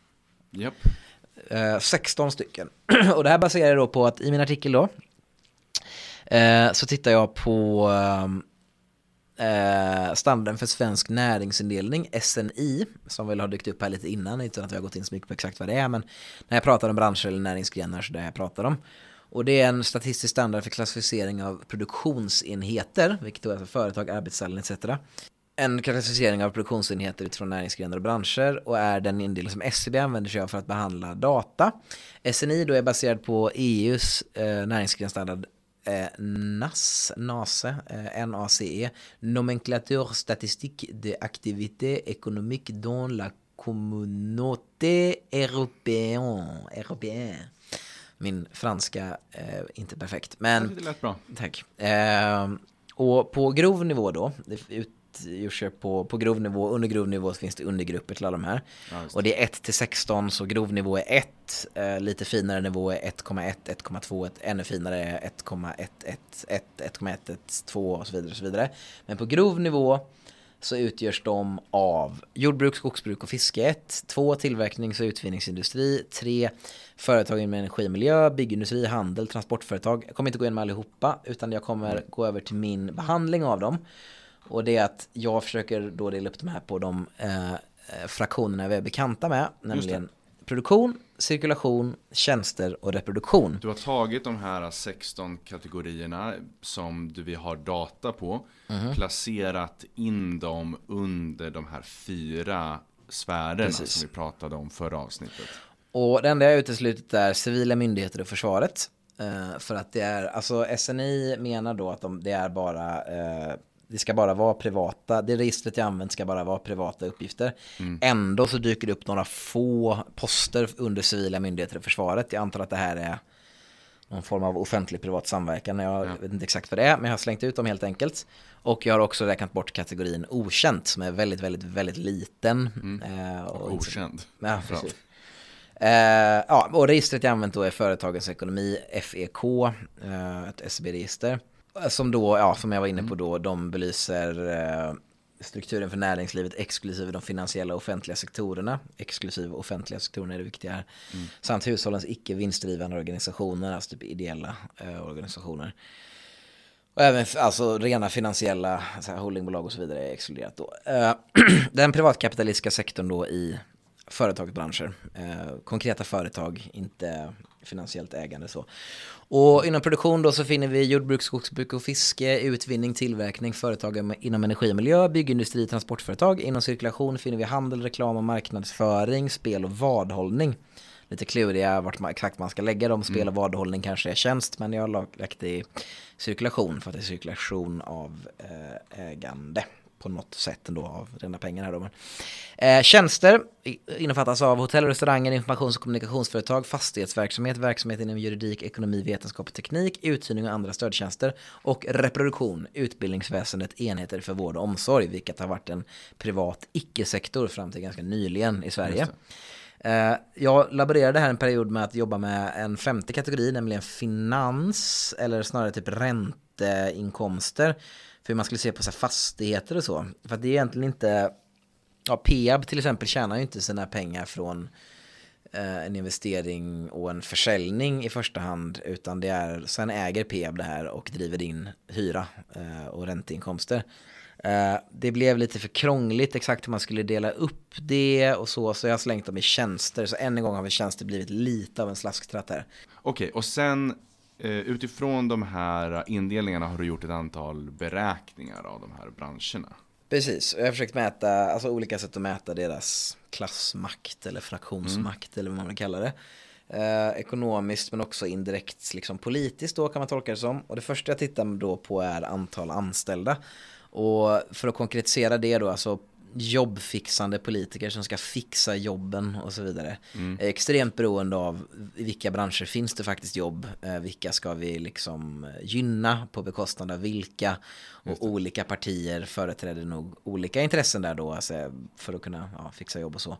16 stycken. Och det här baserar jag då på att i min artikel då så tittar jag på standarden för svensk näringsindelning, SNI, som väl har dykt upp här lite innan utan att vi har gått in så mycket på exakt vad det är, men när jag pratar om branscher eller näringsgrenar så det jag pratar om. Och det är en statistisk standard för klassificering av produktionsenheter, vilket då är för företag, arbetsställen etc. en klassificering av produktionsenheter utifrån näringsgrenar och branscher och är den indelning som SCB använder sig av för att behandla data. SNI då är baserad på EUs näringsgrenstandard NACE, Nomenclature Statistique de Activité Économique dans la Communauté Européenne. Min franska inte perfekt, men det lät bra. Tack. Och på grov nivå då, det utgörs på grov nivå, under grov nivå så finns det undergrupper till alla de här. Ja, och det är 1 till 16, så grov nivå är 1, lite finare nivå är 1,1, 1,2, ännu finare är 1,111, 1,112 och så vidare och så vidare. Men på grov nivå så utgörs de av jordbruk, skogsbruk och fiske 1, 2 tillverknings- och utvinningsindustri, 3 företag med energi och miljö, byggindustri, handel, transportföretag. Jag kommer inte gå in med allihopa utan jag kommer gå över till min behandling av dem. Och det är att jag försöker då dela upp de här på de fraktionerna vi är bekanta med, nämligen produktion, cirkulation, tjänster och reproduktion. Du har tagit de här 16 kategorierna som vi har data på, placerat in dem under de här 4 sfärerna som vi pratade om förra avsnittet. Och det enda jag uteslutit är civila myndigheter och försvaret. För att det är, alltså SNI menar då att det är bara... det ska bara vara privata, det registret jag använt ska bara vara privata uppgifter. Ändå så dyker det upp några få poster under civila myndigheter och försvaret. Jag antar att det här är någon form av offentlig-privat samverkan. Jag vet inte exakt vad det är, men jag har slängt ut dem helt enkelt. Och jag har också räknat bort kategorin okänt som är väldigt, väldigt, väldigt liten. Och okänd. Ja, precis. Och registret jag använt då är Företagens ekonomi, FEK, ett SCB-register. Som då, som jag var inne på då, de belyser strukturen för näringslivet exklusive de finansiella offentliga sektorerna. Exklusive offentliga sektorerna är det viktiga här. Samt hushållens icke vinstdrivande organisationer, alltså typ ideella organisationer. Och även alltså rena finansiella holdingbolag och så vidare är exkluderat då. Den privatkapitalistiska sektorn då i företagsbranscher. Konkreta företag, inte finansiellt ägande så. Och inom produktion då så finner vi jordbruk, skogsbruk och fiske, utvinning, tillverkning, företag inom energi och miljö, byggindustri, transportföretag. Inom cirkulation finner vi handel, reklam och marknadsföring, spel och vadhållning. Lite kluriga vart exakt man ska lägga dem. Spel och vadhållning kanske är tjänst, men jag har lagt det i cirkulation för att det är cirkulation av ägande på något sätt ändå av rena pengar här då. Tjänster innefattas av hotell, restauranger, informations- och kommunikationsföretag, fastighetsverksamhet, verksamhet inom juridik, ekonomi, vetenskap och teknik, uthyrning och andra stödtjänster och reproduktion, utbildningsväsendet, enheter för vård och omsorg, vilket har varit en privat icke-sektor fram till ganska nyligen i Sverige. Jag laborerade här en period med att jobba med en 5:e kategori, nämligen finans, eller snarare typ ränteinkomster, för hur man skulle se på så här fastigheter och så. För att det är egentligen inte... Peab till exempel tjänar ju inte sina pengar från en investering och en försäljning i första hand, utan det är, sen äger Peab det här och driver in hyra och ränteinkomster. Det blev lite för krångligt exakt hur man skulle dela upp det och så jag har slängt dem i tjänster. Så än en gång har väl tjänster blivit lite av en slasktratt här. Okej, och sen utifrån de här indelningarna har du gjort ett antal beräkningar av de här branscherna. Precis, jag har försökt mäta, alltså olika sätt att mäta deras klassmakt eller fraktionsmakt eller vad man vill kalla det. Ekonomiskt men också indirekt liksom politiskt då kan man tolka det som. Och det första jag tittar då på är antal anställda. Och för att konkretisera det då, alltså jobbfixande politiker som ska fixa jobben och så vidare. Är extremt beroende av i vilka branscher finns det faktiskt jobb, vilka ska vi liksom gynna på bekostnad av vilka, och olika partier företräder nog olika intressen där då, alltså, för att kunna fixa jobb och så.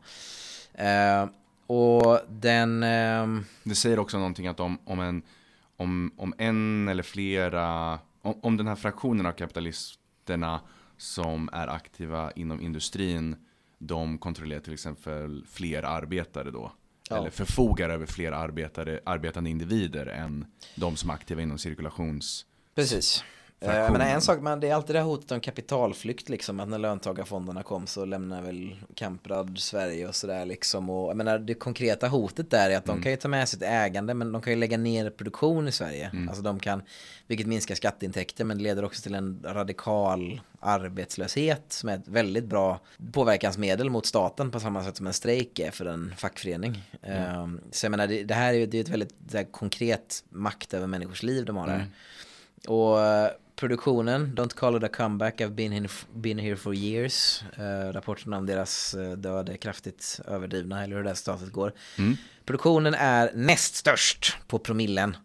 Och den... Det säger också någonting att om en eller flera, om den här fraktionen av kapitalisterna som är aktiva inom industrin, de kontrollerar till exempel fler arbetare då. Ja. Eller förfogar över fler arbetande individer än de som är aktiva inom cirkulations... Precis. Men en sak, det är alltid det här hotet om kapitalflykt liksom, att när löntagarfonderna kom så lämnar väl Kamprad Sverige och sådär liksom, och jag menar, det konkreta hotet där är att de kan ju ta med sitt ägande, men de kan ju lägga ner produktion i Sverige, alltså de kan, vilket minskar skatteintäkter, men det leder också till en radikal arbetslöshet som är ett väldigt bra påverkansmedel mot staten på samma sätt som en strejk är för en fackförening. Så jag menar, det här är ju ett väldigt konkret makt över människors liv de har där. Och produktionen, Don't call it a comeback, I've been here for years. Rapporterna om deras död är kraftigt överdrivna, eller hur det här statet går. Produktionen är näst störst på promillen.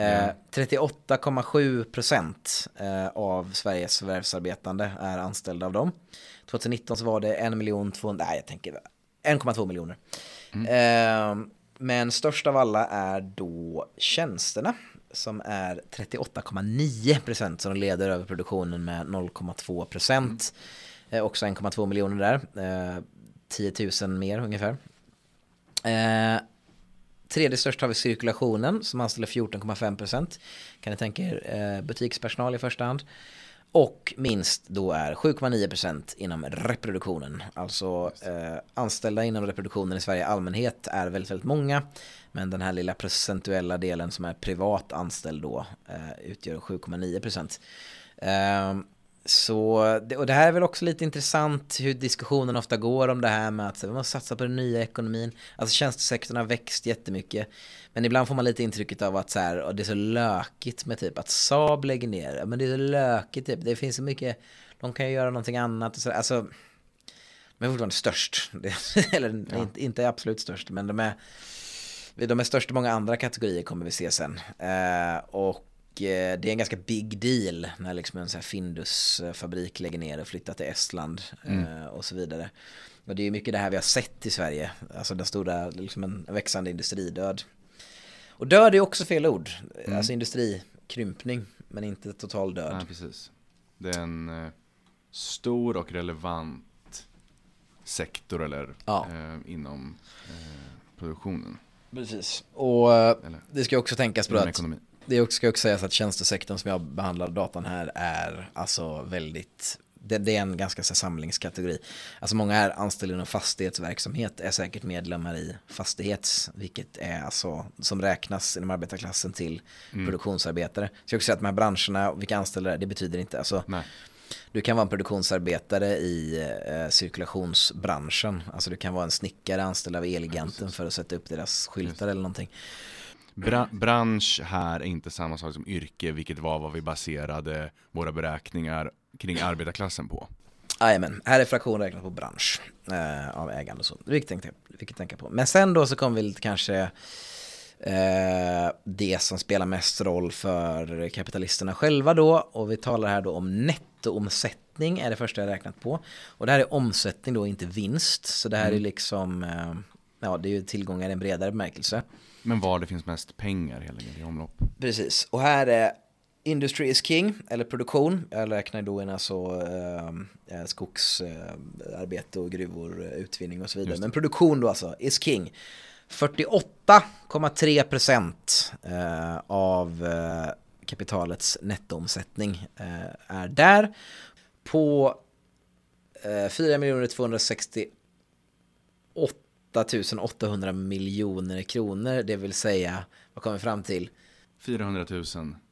38,7% av Sveriges förvärvsarbetande är anställda av dem. 2019 så var det 1,2 miljoner. Men störst av alla är då tjänsterna, som är 38,9%, som leder över produktionen med 0,2%. Också 1,2 miljoner där. 10 000 mer ungefär. Tredje störst har vi cirkulationen, som anställer 14,5%. Kan ni tänka er butikspersonal i första hand. Och minst då är 7,9% inom reproduktionen. Alltså anställda inom reproduktionen i Sverige i allmänhet är väldigt, väldigt många. Men den här lilla procentuella delen som är privat anställd då utgör 7,9%. Och det här är väl också lite intressant hur diskussionen ofta går om det här med att vi måste satsa på den nya ekonomin. Alltså tjänstesektorn har växt jättemycket, men ibland får man lite intrycket av att så här, och det är så lökigt med typ att Saab lägger ner, men det är så lökigt typ, det finns så mycket, de kan ju göra någonting annat och så, alltså de är fortfarande störst eller inte absolut störst, men de är störst i många andra kategorier, kommer vi se sen. Och det är en ganska big deal när liksom en sån här Findus-fabrik lägger ner och flyttar till Estland och så vidare. Och det är mycket det här vi har sett i Sverige, alltså den stora, liksom en växande industridöd. Och död är också fel ord, alltså industrikrympning, men inte total död. Ja, precis. Det är en stor och relevant sektor eller inom produktionen. Precis, och det ska också tänkas på att det ska också sägas att tjänstesektorn som jag behandlar datan här är alltså väldigt, det är en ganska så samlingskategori. Alltså många är anställda inom fastighetsverksamhet, är säkert medlemmar i fastighets, vilket är alltså som räknas inom arbetarklassen till produktionsarbetare. Så jag också säga att de här branscherna, vilka anställda det betyder inte, alltså du kan vara en produktionsarbetare i cirkulationsbranschen, alltså du kan vara en snickare anställd av Elgiganten för att sätta upp deras skyltar eller någonting. Bransch här är inte samma sak som yrke, vilket var vad vi baserade våra beräkningar kring arbetarklassen på. Jajamän, här är fraktion räknat på bransch av ägande och så. Vilket tänka på. Men sen då så kommer vi kanske det som spelar mest roll för kapitalisterna själva då, och vi talar här då om nettoomsättning är det första jag räknat på. Och det här är omsättning då, inte vinst. Så det här är liksom det är ju tillgångar i en bredare bemärkelse. Men var det finns mest pengar helt enkelt i omlopp. Precis, och här är industry is king, eller produktion. Jag räknar då in alltså skogsarbete och gruvor, utvinning och så vidare. Men produktion då alltså, is king. 48,3% av kapitalets nettoomsättning är där. På 4 268 800 miljoner kronor, det vill säga, vad kommer vi fram till? 400 000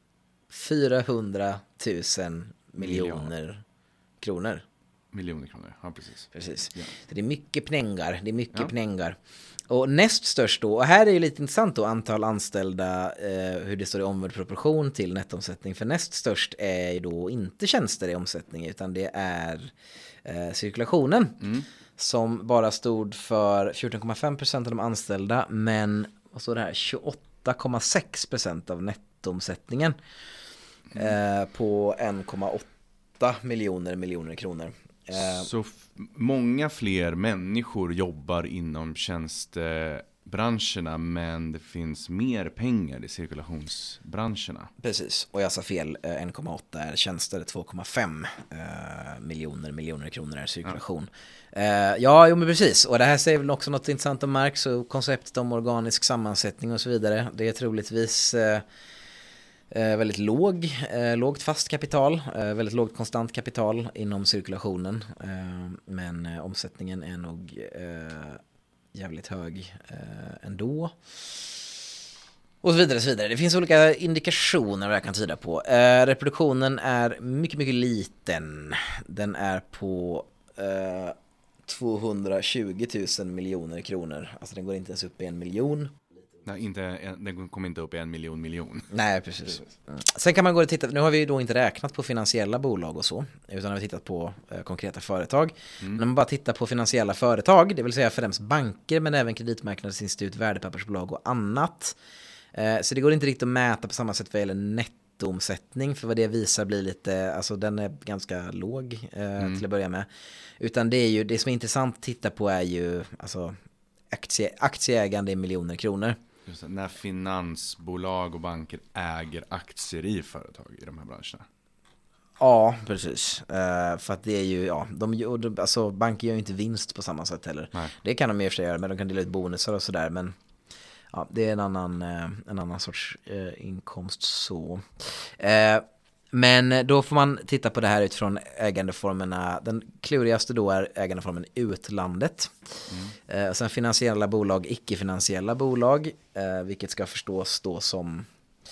miljoner kronor. Miljoner kronor, ja precis. Ja. Så det är mycket pengar, Och näst störst då, och här är ju lite intressant då, antal anställda, hur det står i omvänd proportion till nettoomsättning. För näst störst är ju då inte tjänster i omsättning, utan det är cirkulationen. Som bara stod för 14,5% av de anställda, men vad står det här? 28,6% av nettoomsättningen på 1,8 miljoner kronor. Så många fler människor jobbar inom tjänstebranscherna, men det finns mer pengar i cirkulationsbranscherna. Precis, och jag sa fel, 1,8 är tjänster, 2,5 miljoner kronor är cirkulation. Men precis, och det här säger väl också något intressant om Marx och konceptet om organisk sammansättning och så vidare. Det är troligtvis Väldigt lågt fast kapital, väldigt lågt konstant kapital inom cirkulationen, men omsättningen är nog jävligt hög ändå. Och så vidare, så vidare. Det finns olika indikationer vad jag kan tyda på. Reproduktionen är mycket, mycket liten. Den är på 220 000 miljoner kronor. Alltså den går inte ens upp i 1 miljon. Nej, den kommer inte upp i 1 miljon. Nej, precis. Sen kan man gå och titta, nu har vi då inte räknat på finansiella bolag och så, utan har vi tittat på konkreta företag. När man bara tittar på finansiella företag, det vill säga främst banker, men även kreditmarknadsinstitut, värdepappersbolag och annat. Så det går inte riktigt att mäta på samma sätt vad gäller nettoomsättning, för vad det visar blir lite, alltså den är ganska låg till att börja med. Utan det är ju, det som är intressant att titta på är ju alltså aktieägande i miljoner kronor. Just det, när finansbolag och banker äger aktier i företag i de här branscherna. Ja, precis. För att det är ju, ja, alltså banker gör ju inte vinst på samma sätt heller. Nej. Det kan de i och för sig göra, men de kan dela ut bonusar och sådär, men ja, det är en annan sorts inkomst så. Men då får man titta på det här utifrån ägandeformerna. Den klurigaste då är ägandeformen utlandet. Sen finansiella bolag, icke-finansiella bolag, vilket ska förstås då som,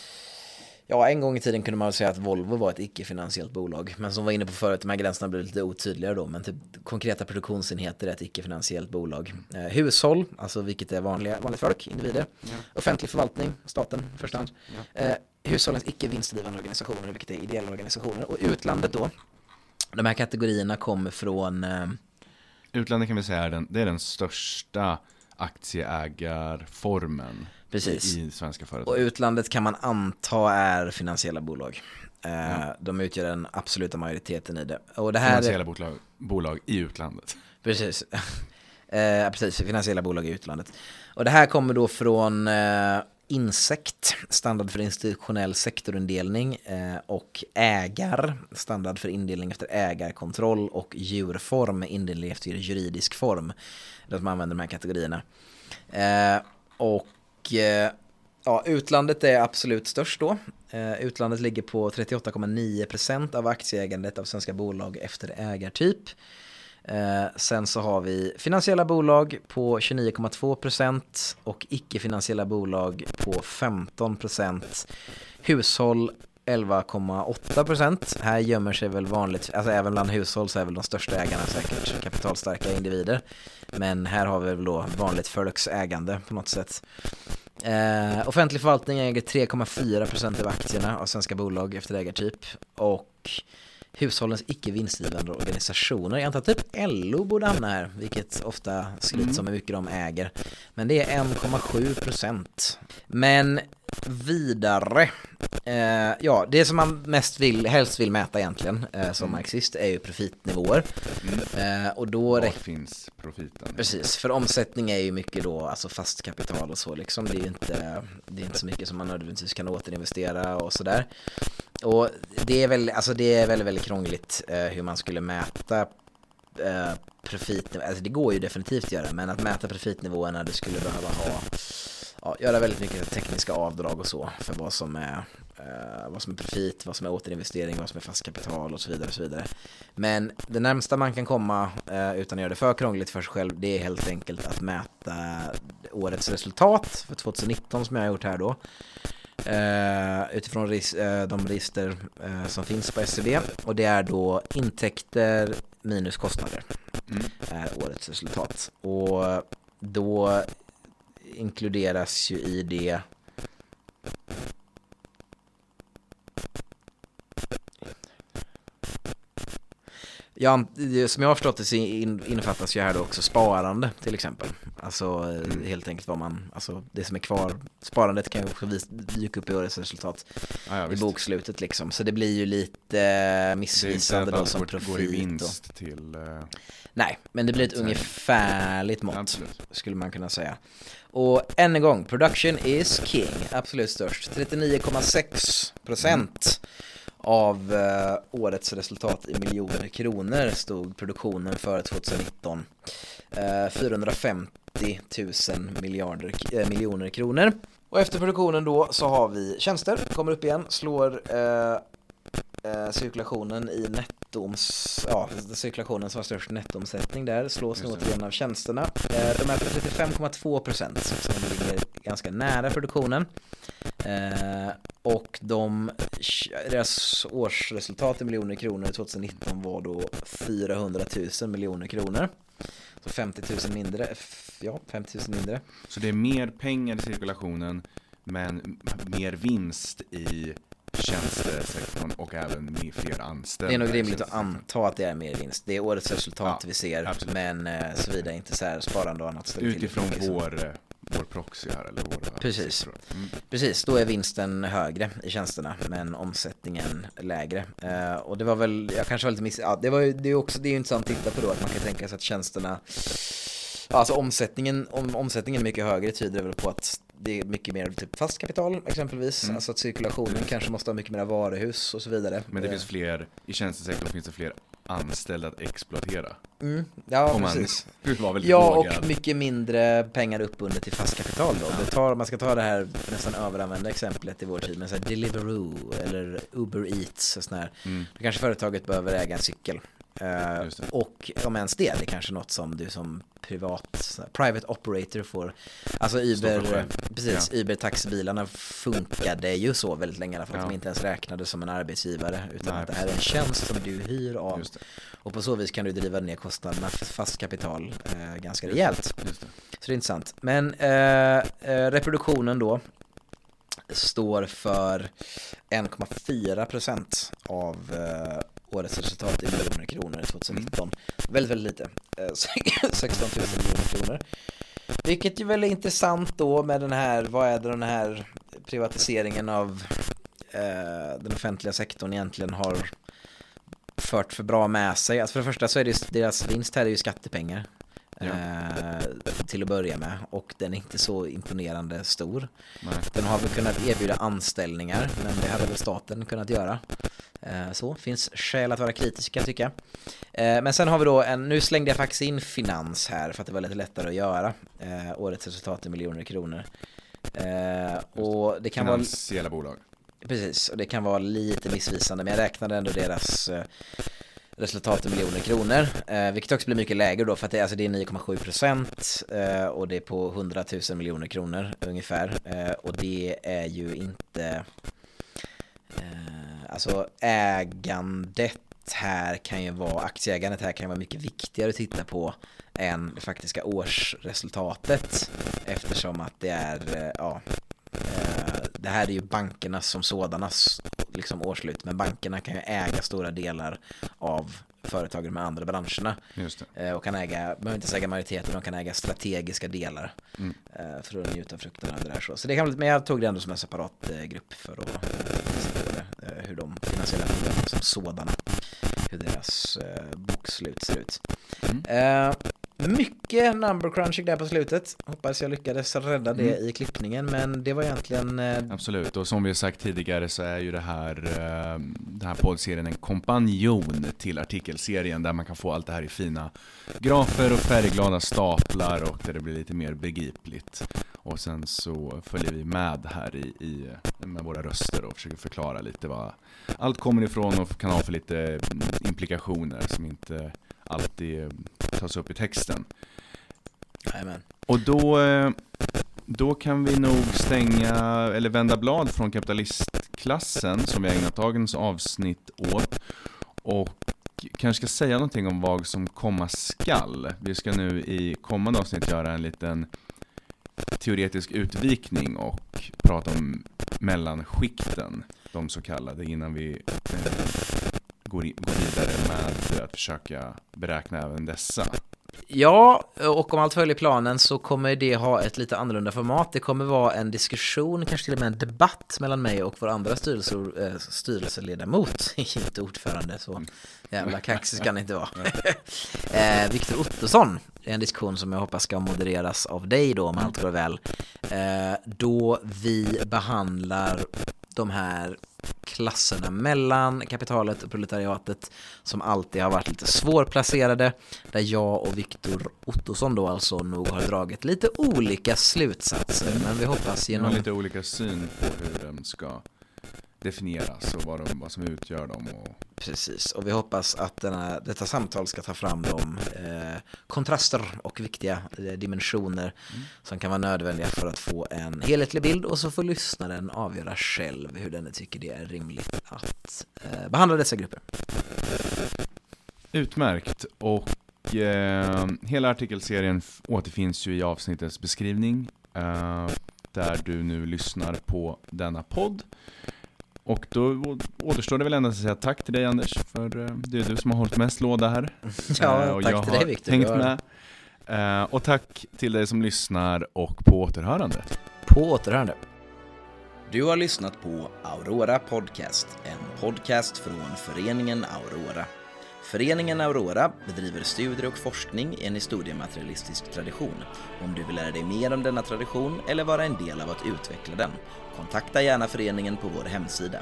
ja, en gång i tiden kunde man säga att Volvo var ett icke-finansiellt bolag, men som var inne på förut, de här gränserna blir lite otydligare då, men typ konkreta produktionsenheter är ett icke-finansiellt bolag. Hushåll, alltså vilket är vanligt folk, individer. Offentlig förvaltning, staten i första hand. Hushållens icke-vinstdrivande organisationer, vilket är ideella organisationer. Och utlandet då, de här kategorierna kommer från... Utlandet kan vi säga det är den största aktieägarformen. Precis. I svenska företag. Och utlandet kan man anta är finansiella bolag. De utgör den absoluta majoriteten i det. Och det här finansiella bolag i utlandet. Precis. Precis, finansiella bolag i utlandet. Och det här kommer då från INSECT, standard för institutionell sektorindelning, och ägar, standard för indelning efter ägarkontroll, och djurform, indelning efter juridisk form. Där man använder de här kategorierna. Ja, utlandet är absolut störst då. Utlandet ligger på 38,9% av aktieägandet av svenska bolag efter ägartyp. Sen så har vi finansiella bolag på 29,2% och icke-finansiella bolag på 15%. Hushåll 11,8%. Här gömmer sig väl vanligt, alltså även bland hushåll så är väl de största ägarna säkert kapitalstarka individer. Men här har vi väl då vanligt folks ägande på något sätt. Offentlig förvaltning äger 3,4% av aktierna av svenska bolag efter ägartyp, och hushållens icke-vinstdrivande organisationer, jag antar typ LO borde hamna här, vilket ofta sluts som hur mycket de äger, men det är 1,7%. Men vidare, ja, det som man helst vill mäta egentligen som marxist är ju profitnivåer. Och då var finns profiten? Precis, för omsättning är ju mycket då alltså fast kapital och så liksom. Det är inte så mycket som man nödvändigtvis kan återinvestera och sådär. Och det är väldigt, väldigt krångligt hur man skulle mäta profit. Alltså det går ju definitivt att göra, men att mäta profitnivåerna, det skulle behöva göra väldigt mycket tekniska avdrag och så för vad som är profit, vad som är återinvestering, vad som är fast kapital och så vidare och så vidare. Men det närmsta man kan komma utan att göra det för krångligt för sig själv, det är helt enkelt att mäta årets resultat för 2019 som jag har gjort här då. Utifrån de register som finns på SCB, och det är då intäkter minus kostnader är årets resultat, och då inkluderas ju i det som jag har förstått det så innefattas ju här då också sparande till exempel. Alltså helt enkelt alltså det som är kvar, sparandet kan ju också dyka upp i årets resultat i bokslutet liksom. Så det blir ju lite missvisande då som profit. Går i vinst till... Nej, men det blir ett ungefärligt mått skulle man kunna säga. Och än en gång, production is king, absolut störst. 39,6% av årets resultat i miljoner kronor stod produktionen för 2019. 450 000 miljoner kronor. Och efter produktionen då så har vi tjänster, kommer upp igen, slår cirkulationen i cirkulationen som har störst nettoomsättning där slås återigen av tjänsterna. De är på 35,2%, så de ligger ganska nära produktionen. Och deras årsresultat i miljoner kronor 2019 var då 400 000 miljoner kronor. Så 50 000 mindre. Ja, 50 000 mindre. Så det är mer pengar i cirkulationen, men mer vinst i tjänstesektorn och även med fler anställda. Det är nog rimligt att anta att det är mer vinst. Det är årets resultat vi ser, absolut. Men såvida inte så här sparande och annat. Utifrån vår proxy här eller våra Precis. Precis, då är vinsten högre i tjänsterna men omsättningen lägre. Och det var väl, jag kanske var lite det är ju intressant att titta på då att man kan tänka sig att tjänsterna, alltså omsättningen är mycket högre, tyder det väl på att det är mycket mer typ fast kapital exempelvis, alltså att cirkulationen kanske måste ha mycket mer varuhus och så vidare. Men det finns fler, i tjänstesektorn finns det fler anställda att exploatera. Ja, precis. Och mycket mindre pengar uppbundet till fast kapital då. Man ska ta det här nästan överanvända exemplet i vår tid med så här Deliveroo eller Uber Eats och sån här. Då kanske företaget behöver äga en cykel. Och om ens det är kanske något som du som private operator får. Alltså Uber taxibilarna funkade ju så väldigt länge för att de inte ens räknade som en arbetsgivare utan att det här är en tjänst som du hyr av. Och på så vis kan du driva ner kostnaderna för fast kapital ganska rejält. Så det är intressant. Men reproduktionen då står för 1,4% av årets resultat i miljoner kronor 2019. Väldigt, väldigt lite. 16 000 miljoner kronor. Vilket ju väl är intressant då med den här privatiseringen av den offentliga sektorn egentligen har fört för bra med sig. Alltså för det första så är det deras vinst här är ju skattepengar. Till att börja med, och den är inte så imponerande stor. Den har väl kunnat erbjuda anställningar, men det hade väl staten kunnat göra. Så finns skäl att vara kritiska tycker jag. Men sen har vi då nu slängde jag faktiskt in finans här för att det var lite lättare att göra. Årets resultat i miljoner kronor. Och det kan finansiella bolag. Precis, och det kan vara lite missvisande, men jag räknade ändå deras resultat i miljoner kronor, vilket också blir mycket lägre då för att det är 9,7% och det är på 100 000 miljoner kronor ungefär, och det är ju inte alltså ägandet här kan ju vara, aktieägandet här kan vara mycket viktigare att titta på än det faktiska årsresultatet, eftersom att det är det här är ju bankerna som sådanas liksom årslut, men bankerna kan ju äga stora delar av företagen med andra branscherna. Just det. Och behöver inte äga majoriteten, de kan äga strategiska delar för att njuta frukterna av det där. Så det kan, men jag tog det ändå som en separat grupp för att visa på det, hur de finansiella problemen som sådana, hur deras bokslut ser ut. Mycket number crunching där på slutet. Hoppas jag lyckades rädda det i klippningen, men det var egentligen absolut, och som vi har sagt tidigare så är ju den här poddserien en kompanjon till artikelserien där man kan få allt det här i fina grafer och färgglada staplar och där det blir lite mer begripligt. Och sen så följer vi med här med våra röster och försöker förklara lite vad allt kommer ifrån och kan ha för lite implikationer som inte alltid tas upp i texten. Amen. Och då kan vi nog stänga eller vända blad från kapitalistklassen som vi har ägnat dagens avsnitt åt och kanske ska säga någonting om vad som komma skall. Vi ska nu i kommande avsnitt göra en liten teoretisk utvikning och prata om mellanskikten, de så kallade, innan vi går vidare med att försöka beräkna även dessa. Ja, och om allt följer planen så kommer det ha ett lite annorlunda format. Det kommer vara en diskussion, kanske till och med en debatt mellan mig och vår andra styrelseledamot, inte ordförande, så jävla kaxig kan det inte vara. Viktor Ottosson. Det är en diskussion som jag hoppas ska modereras av dig då, om allt går väl. Då vi behandlar de här klasserna mellan kapitalet och proletariatet som alltid har varit lite svårplacerade, där jag och Viktor Ottosson då alltså nog har dragit lite olika slutsatser, men vi hoppas genom lite olika syn på hur de ska definieras och vad som utgör dem. Precis, och vi hoppas att detta samtal ska ta fram de kontraster och viktiga dimensioner som kan vara nödvändiga för att få en helhetlig bild, och så får lyssnaren avgöra själv hur den tycker det är rimligt att behandla dessa grupper. Utmärkt, och hela artikelserien återfinns ju i avsnittets beskrivning där du nu lyssnar på denna podd. Och då återstår det väl ändå att säga tack till dig, Anders, för det är du som har hållit mest låda här. Ja, och tack jag till har dig, Victor. Hängt med. Och tack till dig som lyssnar, och på återhörande. På återhörande. Du har lyssnat på Aurora Podcast, en podcast från föreningen Aurora. Föreningen Aurora bedriver studier och forskning i en historiematerialistisk tradition. Om du vill lära dig mer om denna tradition eller vara en del av att utveckla den, kontakta gärna föreningen på vår hemsida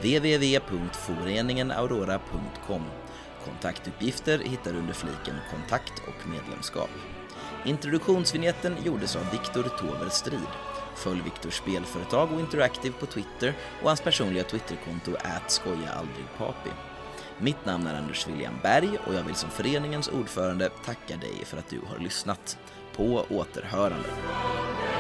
www.foreningenaurora.com. Kontaktuppgifter hittar du under fliken kontakt och medlemskap. Introduktionsvinjetten gjordes av Viktor Tover Strid. Följ Viktors spelföretag och Interactive på Twitter och hans personliga Twitterkonto @skojaaldrigpapi. Mitt namn är Anders William Berg och jag vill som föreningens ordförande tacka dig för att du har lyssnat. På återhörande.